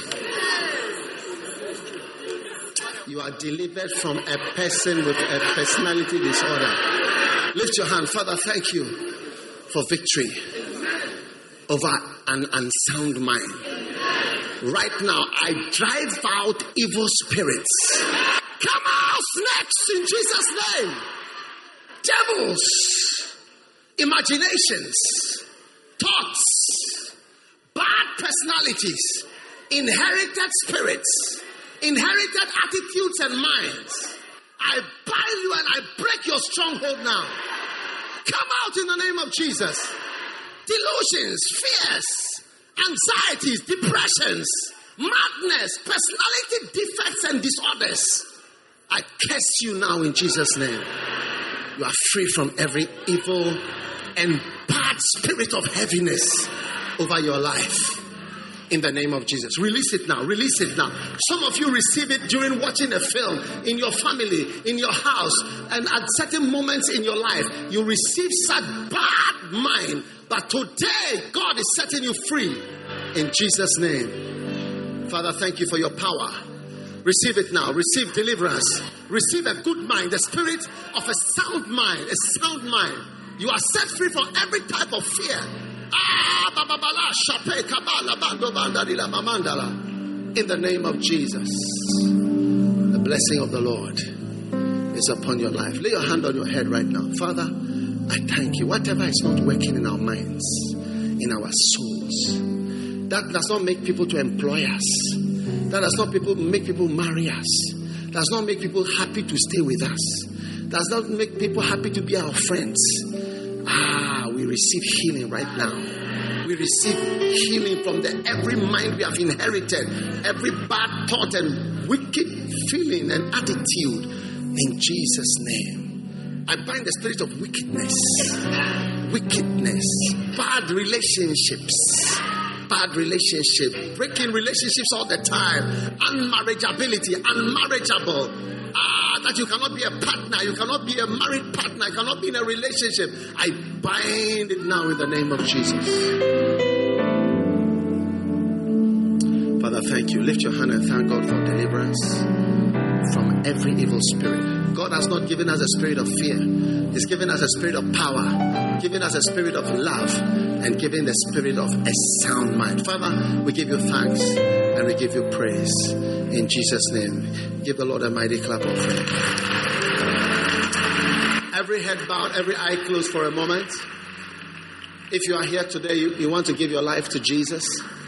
You are delivered from a person with a personality disorder. Lift your hand. Father, thank you for victory over an unsound mind. Right now, I drive out evil spirits. Come out, snakes, in Jesus' name. Devils, imaginations, thoughts, bad personalities, inherited spirits, inherited attitudes and minds. I bind you and I break your stronghold now. Come out in the name of Jesus. Delusions, fears, anxieties, depressions, madness, personality defects and disorders. I curse you now in Jesus' name. You are free from every evil and bad spirit of heaviness over your life. In the name of Jesus. Release it now. Release it now. Some of you receive it during watching a film, in your family, in your house, and at certain moments in your life, you receive such bad mind. But today, God is setting you free. In Jesus' name. Father, thank you for your power. Receive it now. Receive deliverance. Receive a good mind. The spirit of a sound mind. A sound mind. You are set free from every type of fear. In the name of Jesus, the blessing of the Lord is upon your life. Lay your hand on your head right now. Father, I thank you. Whatever is not working in our minds, in our souls, that does not make people to employ us, that does not people make people marry us, does not make people happy to stay with us, does not make people happy to be our friends. Ah, we receive healing right now. We receive healing from the every mind we have inherited, every bad thought and wicked feeling and attitude. In Jesus' name, I bind the spirit of wickedness, wickedness, bad relationships, bad relationship, breaking relationships all the time, unmarriageability, unmarriageable. Ah, that you cannot be a partner, you cannot be a married partner, you cannot be in a relationship. I bind it now in the name of Jesus. Father, thank you. Lift your hand and thank God for deliverance from every evil spirit. God has not given us a spirit of fear. He's given us a spirit of power, given us a spirit of love, and given the spirit of a sound mind. Father, we give you thanks and we give you praise. In Jesus' name, give the Lord a mighty clap of praise. Every head bowed, every eye closed for a moment. If you are here today, you, you want to give your life to Jesus,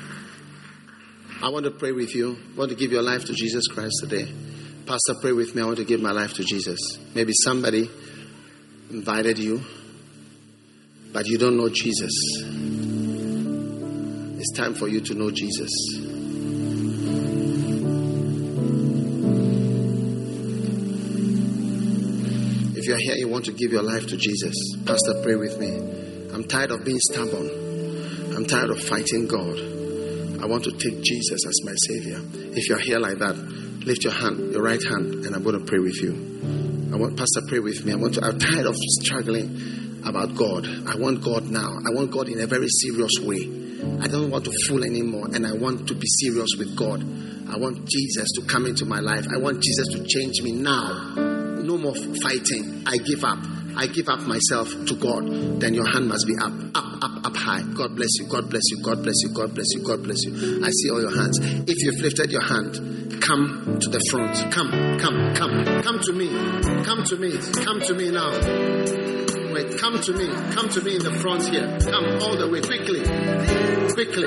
I want to pray with you. I want to give your life to Jesus Christ today. Pastor, pray with me. I want to give my life to Jesus. Maybe somebody invited you, but you don't know Jesus. It's time for you to know Jesus. If you're here, you want to give your life to Jesus. Pastor, pray with me. I'm tired of being stubborn. I'm tired of fighting God. I want to take Jesus as my Savior. If you're here like that, lift your hand, your right hand, and I'm going to pray with you. I want Pastor, pray with me. I want to. I'm tired of struggling about God. I want God now. I want God in a very serious way. I don't want to fool anymore, and I want to be serious with God. I want Jesus to come into my life. I want Jesus to change me now. No more fighting. I give up. I give up myself to God, then your hand must be up, up, up, up high. God bless you, God bless you, God bless you, God bless you, God bless you. I see all your hands. If you've lifted your hand, come to the front. Come, come, come. Come to me. Come to me. Come to me now. Wait, come to me. Come to me in the front here. Come all the way. Quickly. Quickly.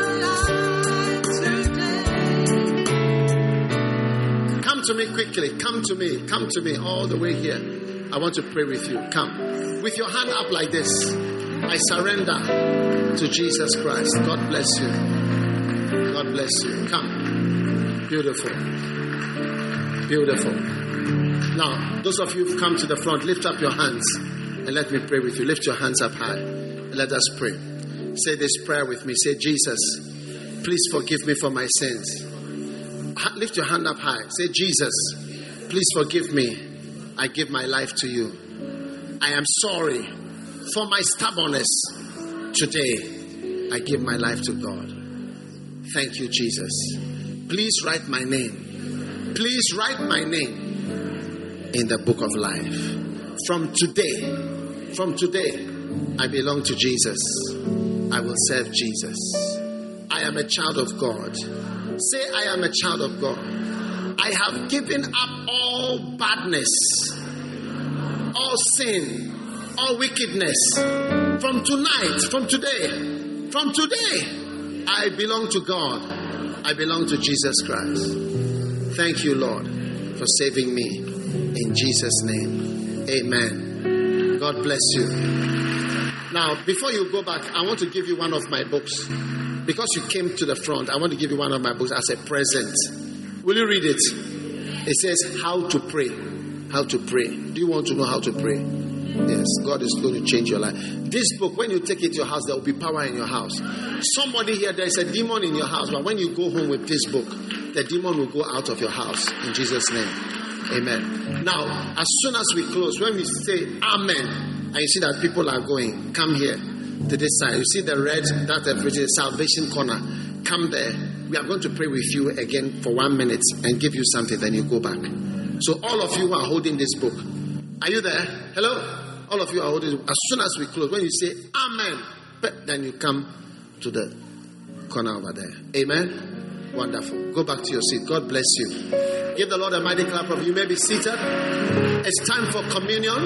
Come to me quickly. Come to me. Come to me all the way here. I want to pray with you. Come. With your hand up like this. I surrender to Jesus Christ. God bless you. God bless you. Come. Beautiful. Beautiful. Now, those of you who've come to the front, lift up your hands and let me pray with you. Lift your hands up high and let us pray. Say this prayer with me. Say, Jesus, please forgive me for my sins. Lift your hand up high. Say, Jesus, please forgive me. I give my life to you. I am sorry for my stubbornness. Today, I give my life to God. Thank you, Jesus. Please write my name. Please write my name in the book of life. From today, from today, I belong to Jesus. I will serve Jesus. I am a child of God. Say, I am a child of God. I have given up all badness, all sin, all wickedness. From tonight, from today, from today, I belong to God. I belong to Jesus Christ. Thank you, Lord, for saving me. In Jesus' name, amen. God bless you. Now, before you go back, I want to give you one of my books. Because you came to the front, I want to give you one of my books as a present. Will you read it? It says, How to Pray. How to Pray. Do you want to know how to pray? Yes, God is going to change your life. This book, when you take it to your house, there will be power in your house. Somebody here, there is a demon in your house, but when you go home with this book, the demon will go out of your house. In Jesus' name. Amen. Now, as soon as we close, when we say Amen, and you see that people are going, come here to this side. You see the red, that the salvation corner. Come there. We are going to pray with you again for one minute and give you something, then you go back. So all of you who are holding this book, are you there? Hello? All of you are holding it. As soon as we close, when you say Amen, then you come to the corner over there. Amen? Wonderful. Go back to your seat. God bless you. Give the Lord a mighty clap of you. You may be seated. It's time for communion.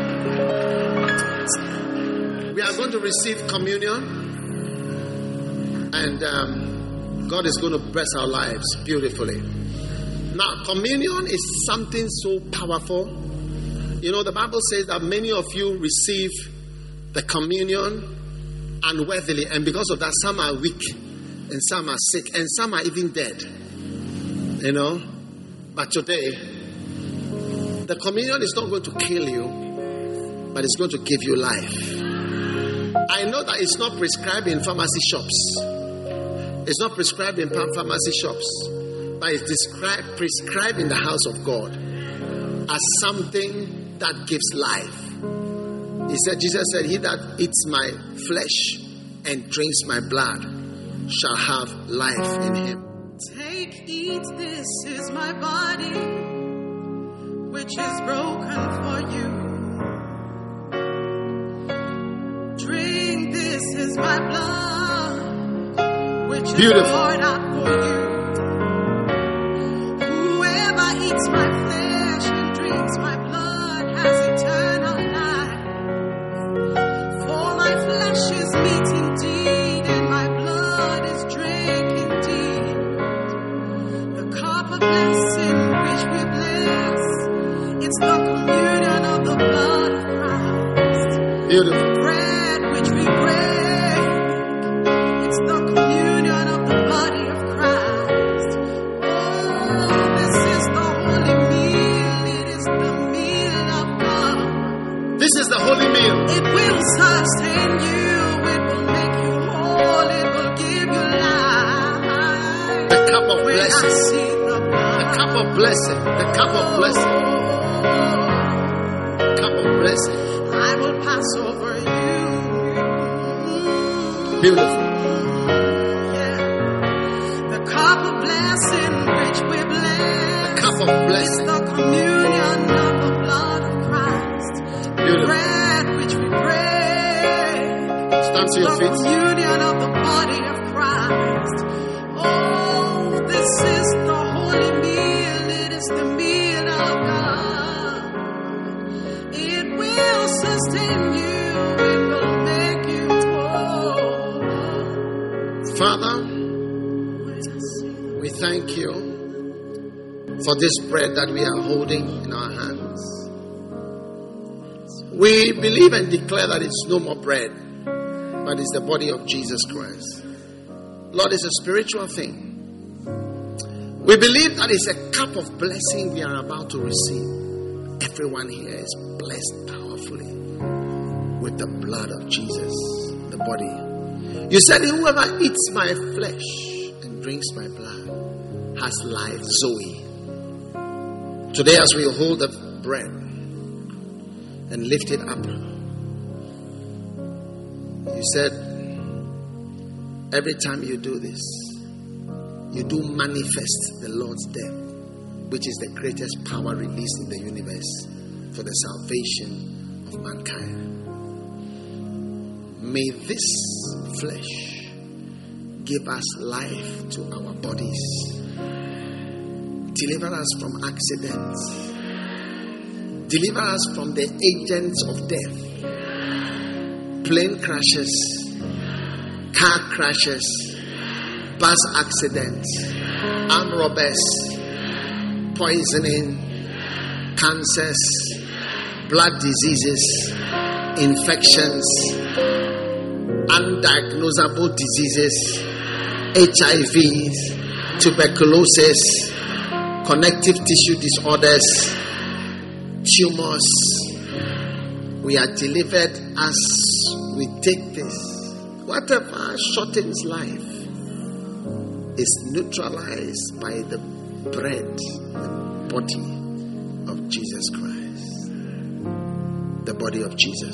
We are going to receive communion. And um, God is going to bless our lives beautifully. Now, communion is something so powerful. You know, the Bible says that many of you receive the communion unworthily. And because of that, some are weak. And some are sick. And some are even dead. You know. But today, the communion is not going to kill you. But it's going to give you life. I know that it's not prescribed in pharmacy shops. It's not prescribed in pharmacy shops, but it's described, prescribed in the house of God as something that gives life. He said, Jesus said, he that eats my flesh and drinks my blood shall have life in him. Take, eat, this is my body, which is broken for you. Drink, this is my blood, which is Beautiful. poured out for you. Whoever eats my flesh and drinks my blood has eternal life. For my flesh is meat indeed, and my blood is drink indeed. The cup of blessing which we bless, it's the communion of the blood of Christ. Beautiful. Bread which we break, it's the communion of the body of Christ. Oh, this is the holy meal. It is the meal of God. This is the holy meal. It will sustain you. It will make you whole. It will give you life. The cup of When I blessing. see the The blood, cup of blessing. The cup of blessing. Cup of blessing. I will pass over you. Beautiful. Yeah. The cup of blessing which we bless. The cup of It's blessing. the communion of the blood of Christ. Beautiful. bread which we break. Stand to your The feet. communion of the body of Christ. Oh, this is the holy meal. It is the meal of God. It will sustain you. It will make you whole. Father, we thank you for this bread that we are holding in our hands. We believe and declare that it's no more bread, but it's the body of Jesus Christ. Lord, it's a spiritual thing. We believe that it's a cup of blessing we are about to receive. Everyone here is blessed powerfully with the blood of Jesus, the body. You said, whoever eats my flesh and drinks my blood has life, Zoe. Today, as we hold the bread and lift it up, you said, every time you do this, you do manifest the Lord's death, which is the greatest power released in the universe for the salvation of mankind. May this flesh give us life to our bodies. Deliver us from accidents. Deliver us from the agents of death. Plane crashes, car crashes, bus accidents, armed robbers, poisoning, cancers, blood diseases, infections, undiagnosable diseases, H I Vs, tuberculosis, connective tissue disorders, tumors. We are delivered as we take this. Whatever shortens life is neutralized by the bread, the body of Jesus Christ. The body of Jesus.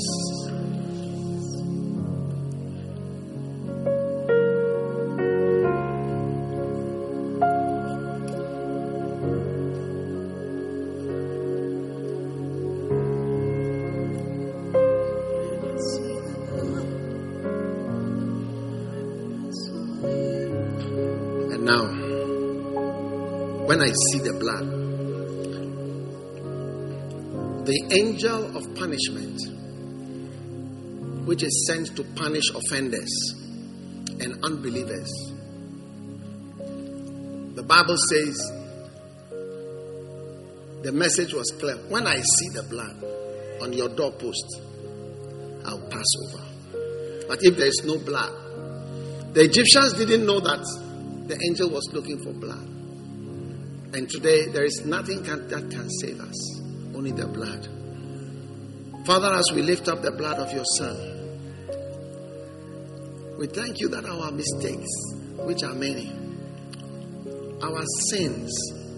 Now, when I see the blood, the angel of punishment, which is sent to punish offenders and unbelievers, the Bible says the message was clear. When I see the blood on your doorpost, I'll pass over. But if there is no blood, the Egyptians didn't know that the angel was looking for blood. And today, there is nothing can, that can save us. Only the blood. Father, as we lift up the blood of your Son, we thank you that our mistakes, which are many, our sins,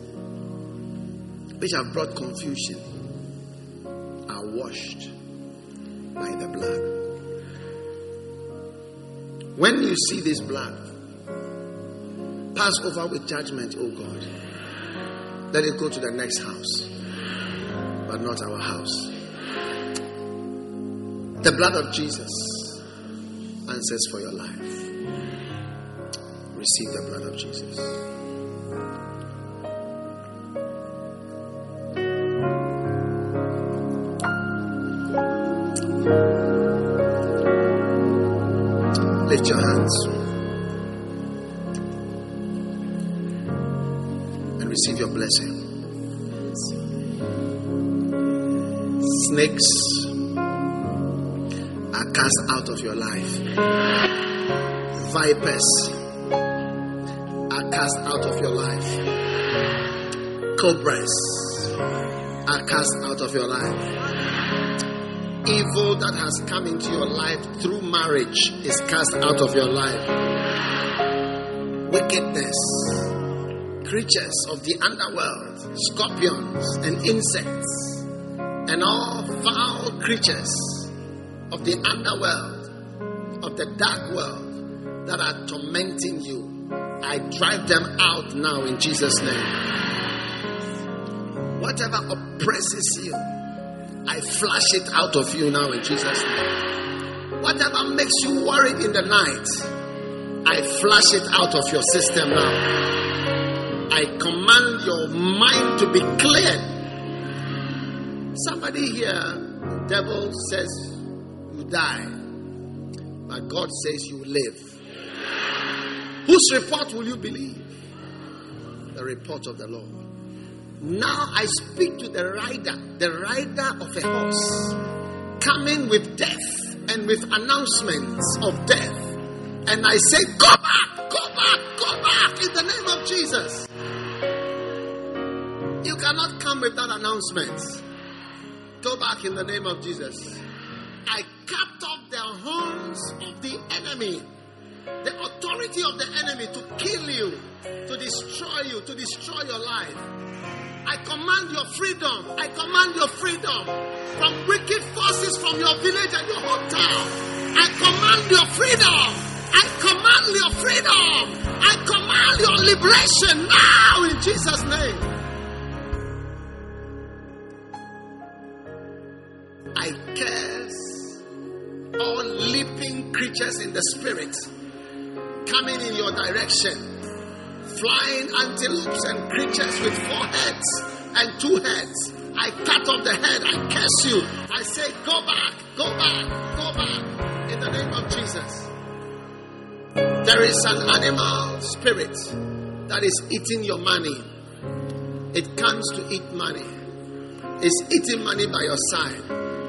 which have brought confusion, are washed by the blood. When you see this blood, pass over with judgment, oh God. Let it go to the next house, but not our house. The blood of Jesus answers for your life. Receive the blood of Jesus. Lift your hands. Receive your blessing. Snakes are cast out of your life. Vipers are cast out of your life. Cobras are cast out of your life. Evil that has come into your life through marriage is cast out of your life. Wickedness, creatures of the underworld, scorpions and insects, and all foul creatures of the underworld, of the dark world that are tormenting you, I drive them out now in Jesus' name. Whatever oppresses you, I flush it out of you now in Jesus' name. Whatever makes you worried in the night, I flush it out of your system now. I command your mind to be cleared. Somebody here, the devil says you die, but God says you live. Whose report will you believe? The report of the Lord. Now I speak to the rider, the rider of a horse, coming with death and with announcements of death. And I say, go back, go back, go back in the name of Jesus. You cannot come with that announcement. Go back in the name of Jesus. I cut off the horns of the enemy, the authority of the enemy to kill you, to destroy you, to destroy your life. I command your freedom. I command your freedom from wicked forces from your village and your hometown. I command your freedom. I command your freedom. I command your liberation now in Jesus' name. I curse all leaping creatures in the spirit coming in your direction. Flying antelopes and creatures with four heads and two heads. I cut off the head. I curse you. I say, go back, go back, go back in the name of Jesus. There is an animal spirit that is eating your money. It comes to eat money. It's eating money by your side.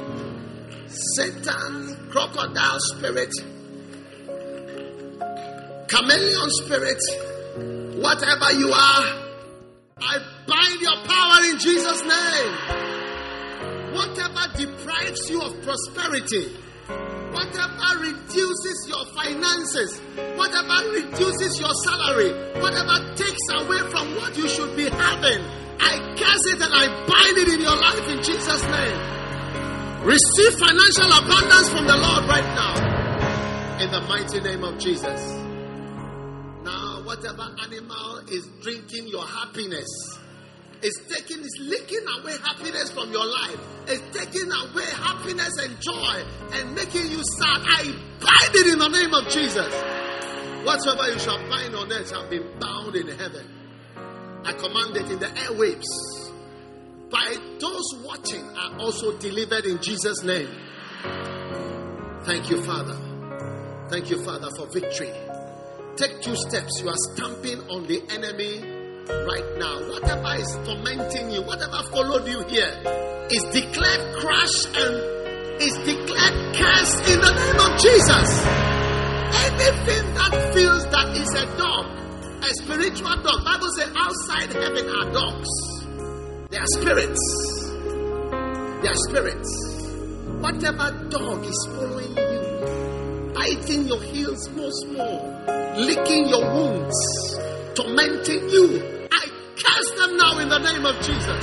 Satan, crocodile spirit, chameleon spirit, whatever you are, I bind your power in Jesus' name. Whatever deprives you of prosperity, whatever reduces your finances, whatever reduces your salary, whatever takes away from what you should be having, I curse it and I bind it in your life in Jesus' name. Receive financial abundance from the Lord right now in the mighty name of Jesus. Now, whatever animal is drinking your happiness, is taking, is licking away happiness from your life, is taking away happiness and joy and making you sad, I bind it in the name of Jesus. Whatsoever you shall bind on earth shall be bound in heaven. I command it in the airwaves. By those watching are also delivered in Jesus' name. Thank you, Father. Thank you, Father, for victory. Take two steps. You are stamping on the enemy right now. Whatever is tormenting you, whatever followed you here, is declared crash and is declared cursed in the name of Jesus. Anything that feels that is a dog, a spiritual dog, Bible says outside heaven are dogs. They are spirits. They are spirits. Whatever dog is following you, biting your heels small, small, licking your wounds, tormenting you, I cast them now in the name of Jesus.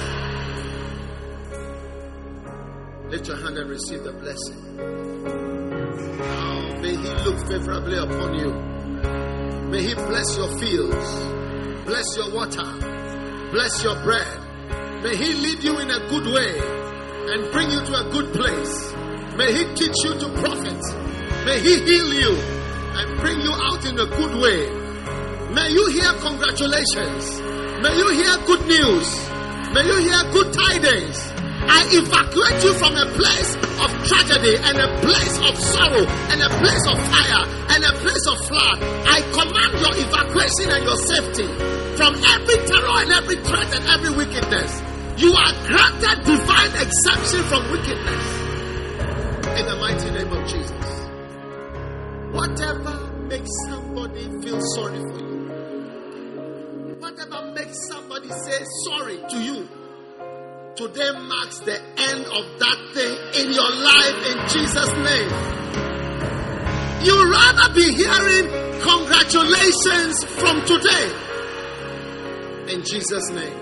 Lift your hand and receive the blessing. Now may He look favorably upon you. May He bless your fields, bless your water, bless your bread. May He lead you in a good way and bring you to a good place. May He teach you to profit. May He heal you and bring you out in a good way. May you hear congratulations. May you hear good news. May you hear good tidings. I evacuate you from a place of tragedy and a place of sorrow and a place of fire and a place of flood. I command your evacuation and your safety from every terror and every threat and every wickedness. You are granted divine exemption from wickedness in the mighty name of Jesus. Whatever makes somebody feel sorry for you, whatever makes somebody say sorry to you, today marks the end of that thing in your life in Jesus' name. You'd rather be hearing congratulations from today in Jesus' name.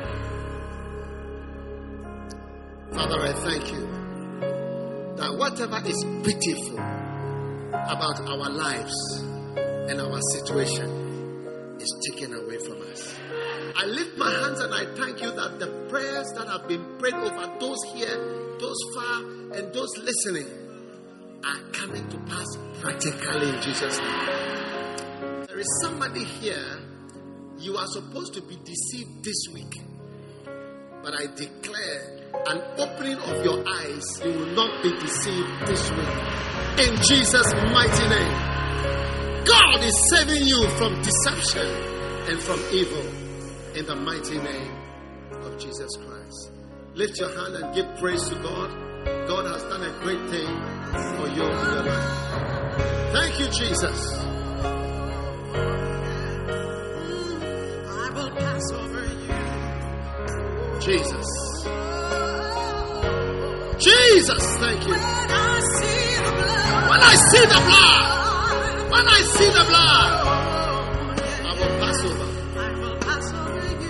Father, I thank you that whatever is pitiful about our lives and our situation is taken away from us. I lift my hands and I thank you that the prayers that have been prayed over those here, those far, and those listening are coming to pass practically in Jesus' name. There is somebody here, you are supposed to be deceived this week. But I declare an opening of your eyes. You will not be deceived this week. In Jesus' mighty name. God is saving you from deception and from evil. In the mighty name of Jesus Christ. Lift your hand and give praise to God. God has done a great thing for you in your life. Thank you, Jesus. I will pass over you. Jesus. Jesus, thank you. When I see the blood, When I see the blood, when I see the blood, I will pass over. I will pass over you.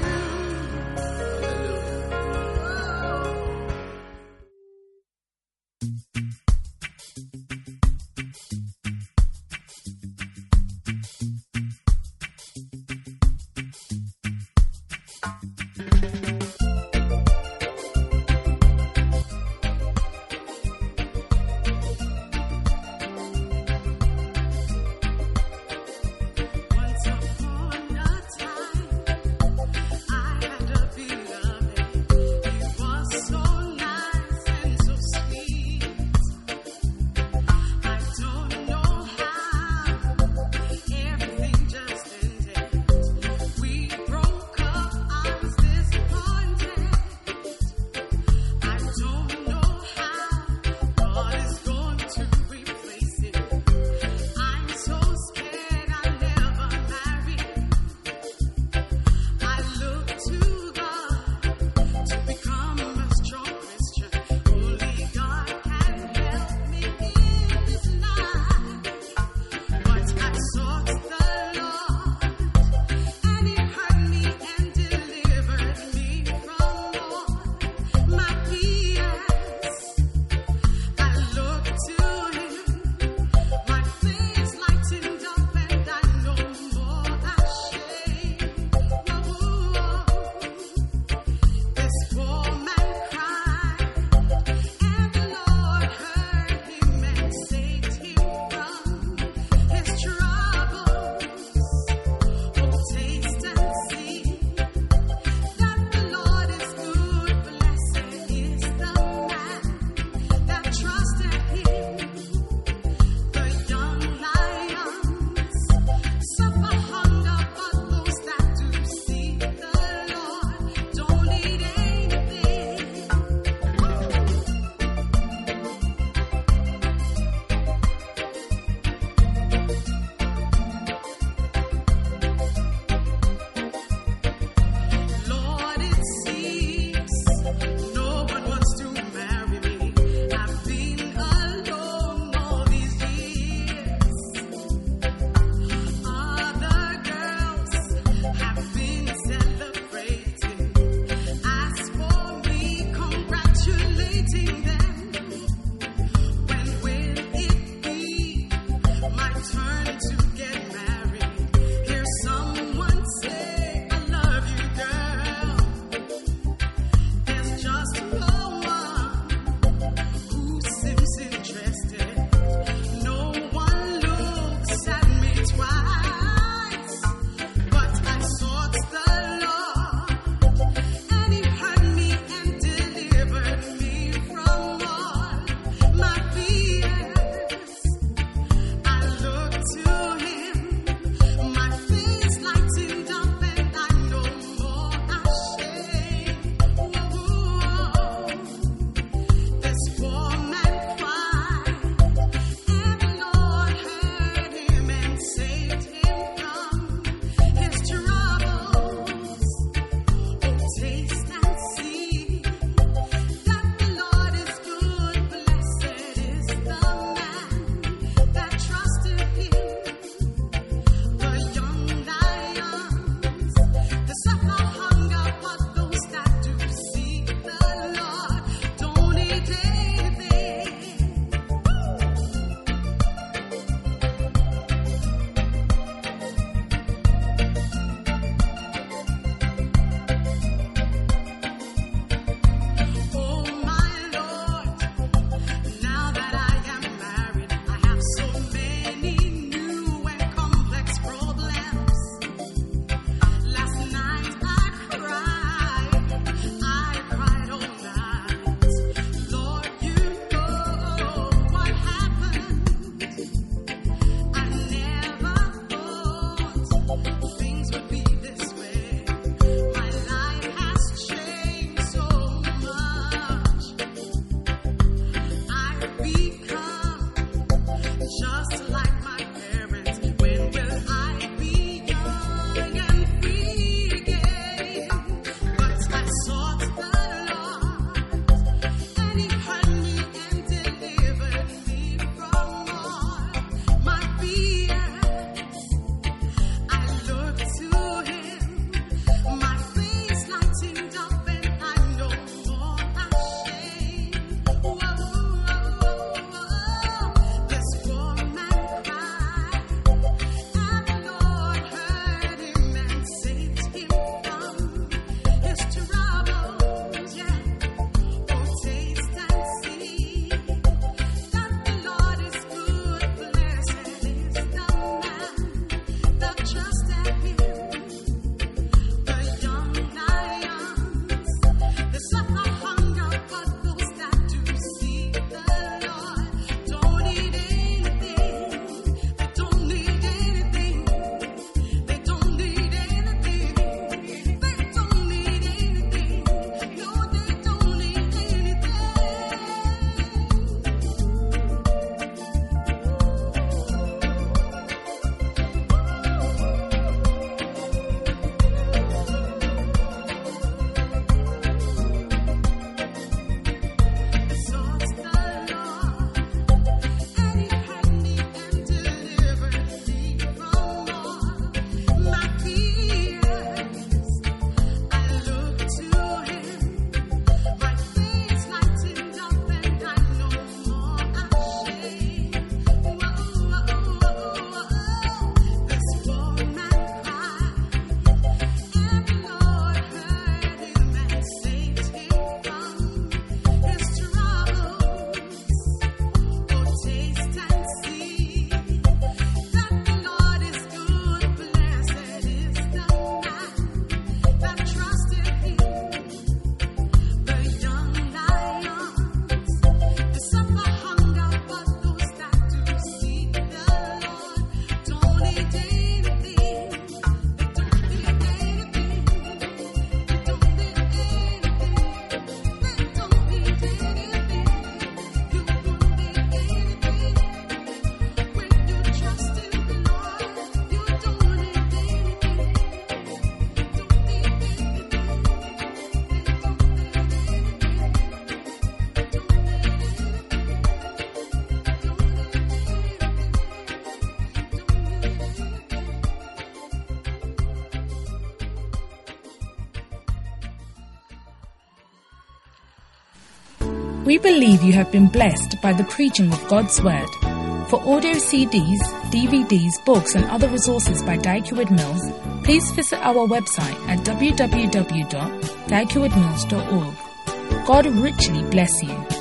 We believe you have been blessed by the preaching of God's Word. For audio C Ds, D V Ds, books and other resources by Dyke Heward Mills, please visit our website at w w w dot dyke heward mills dot org. God richly bless you.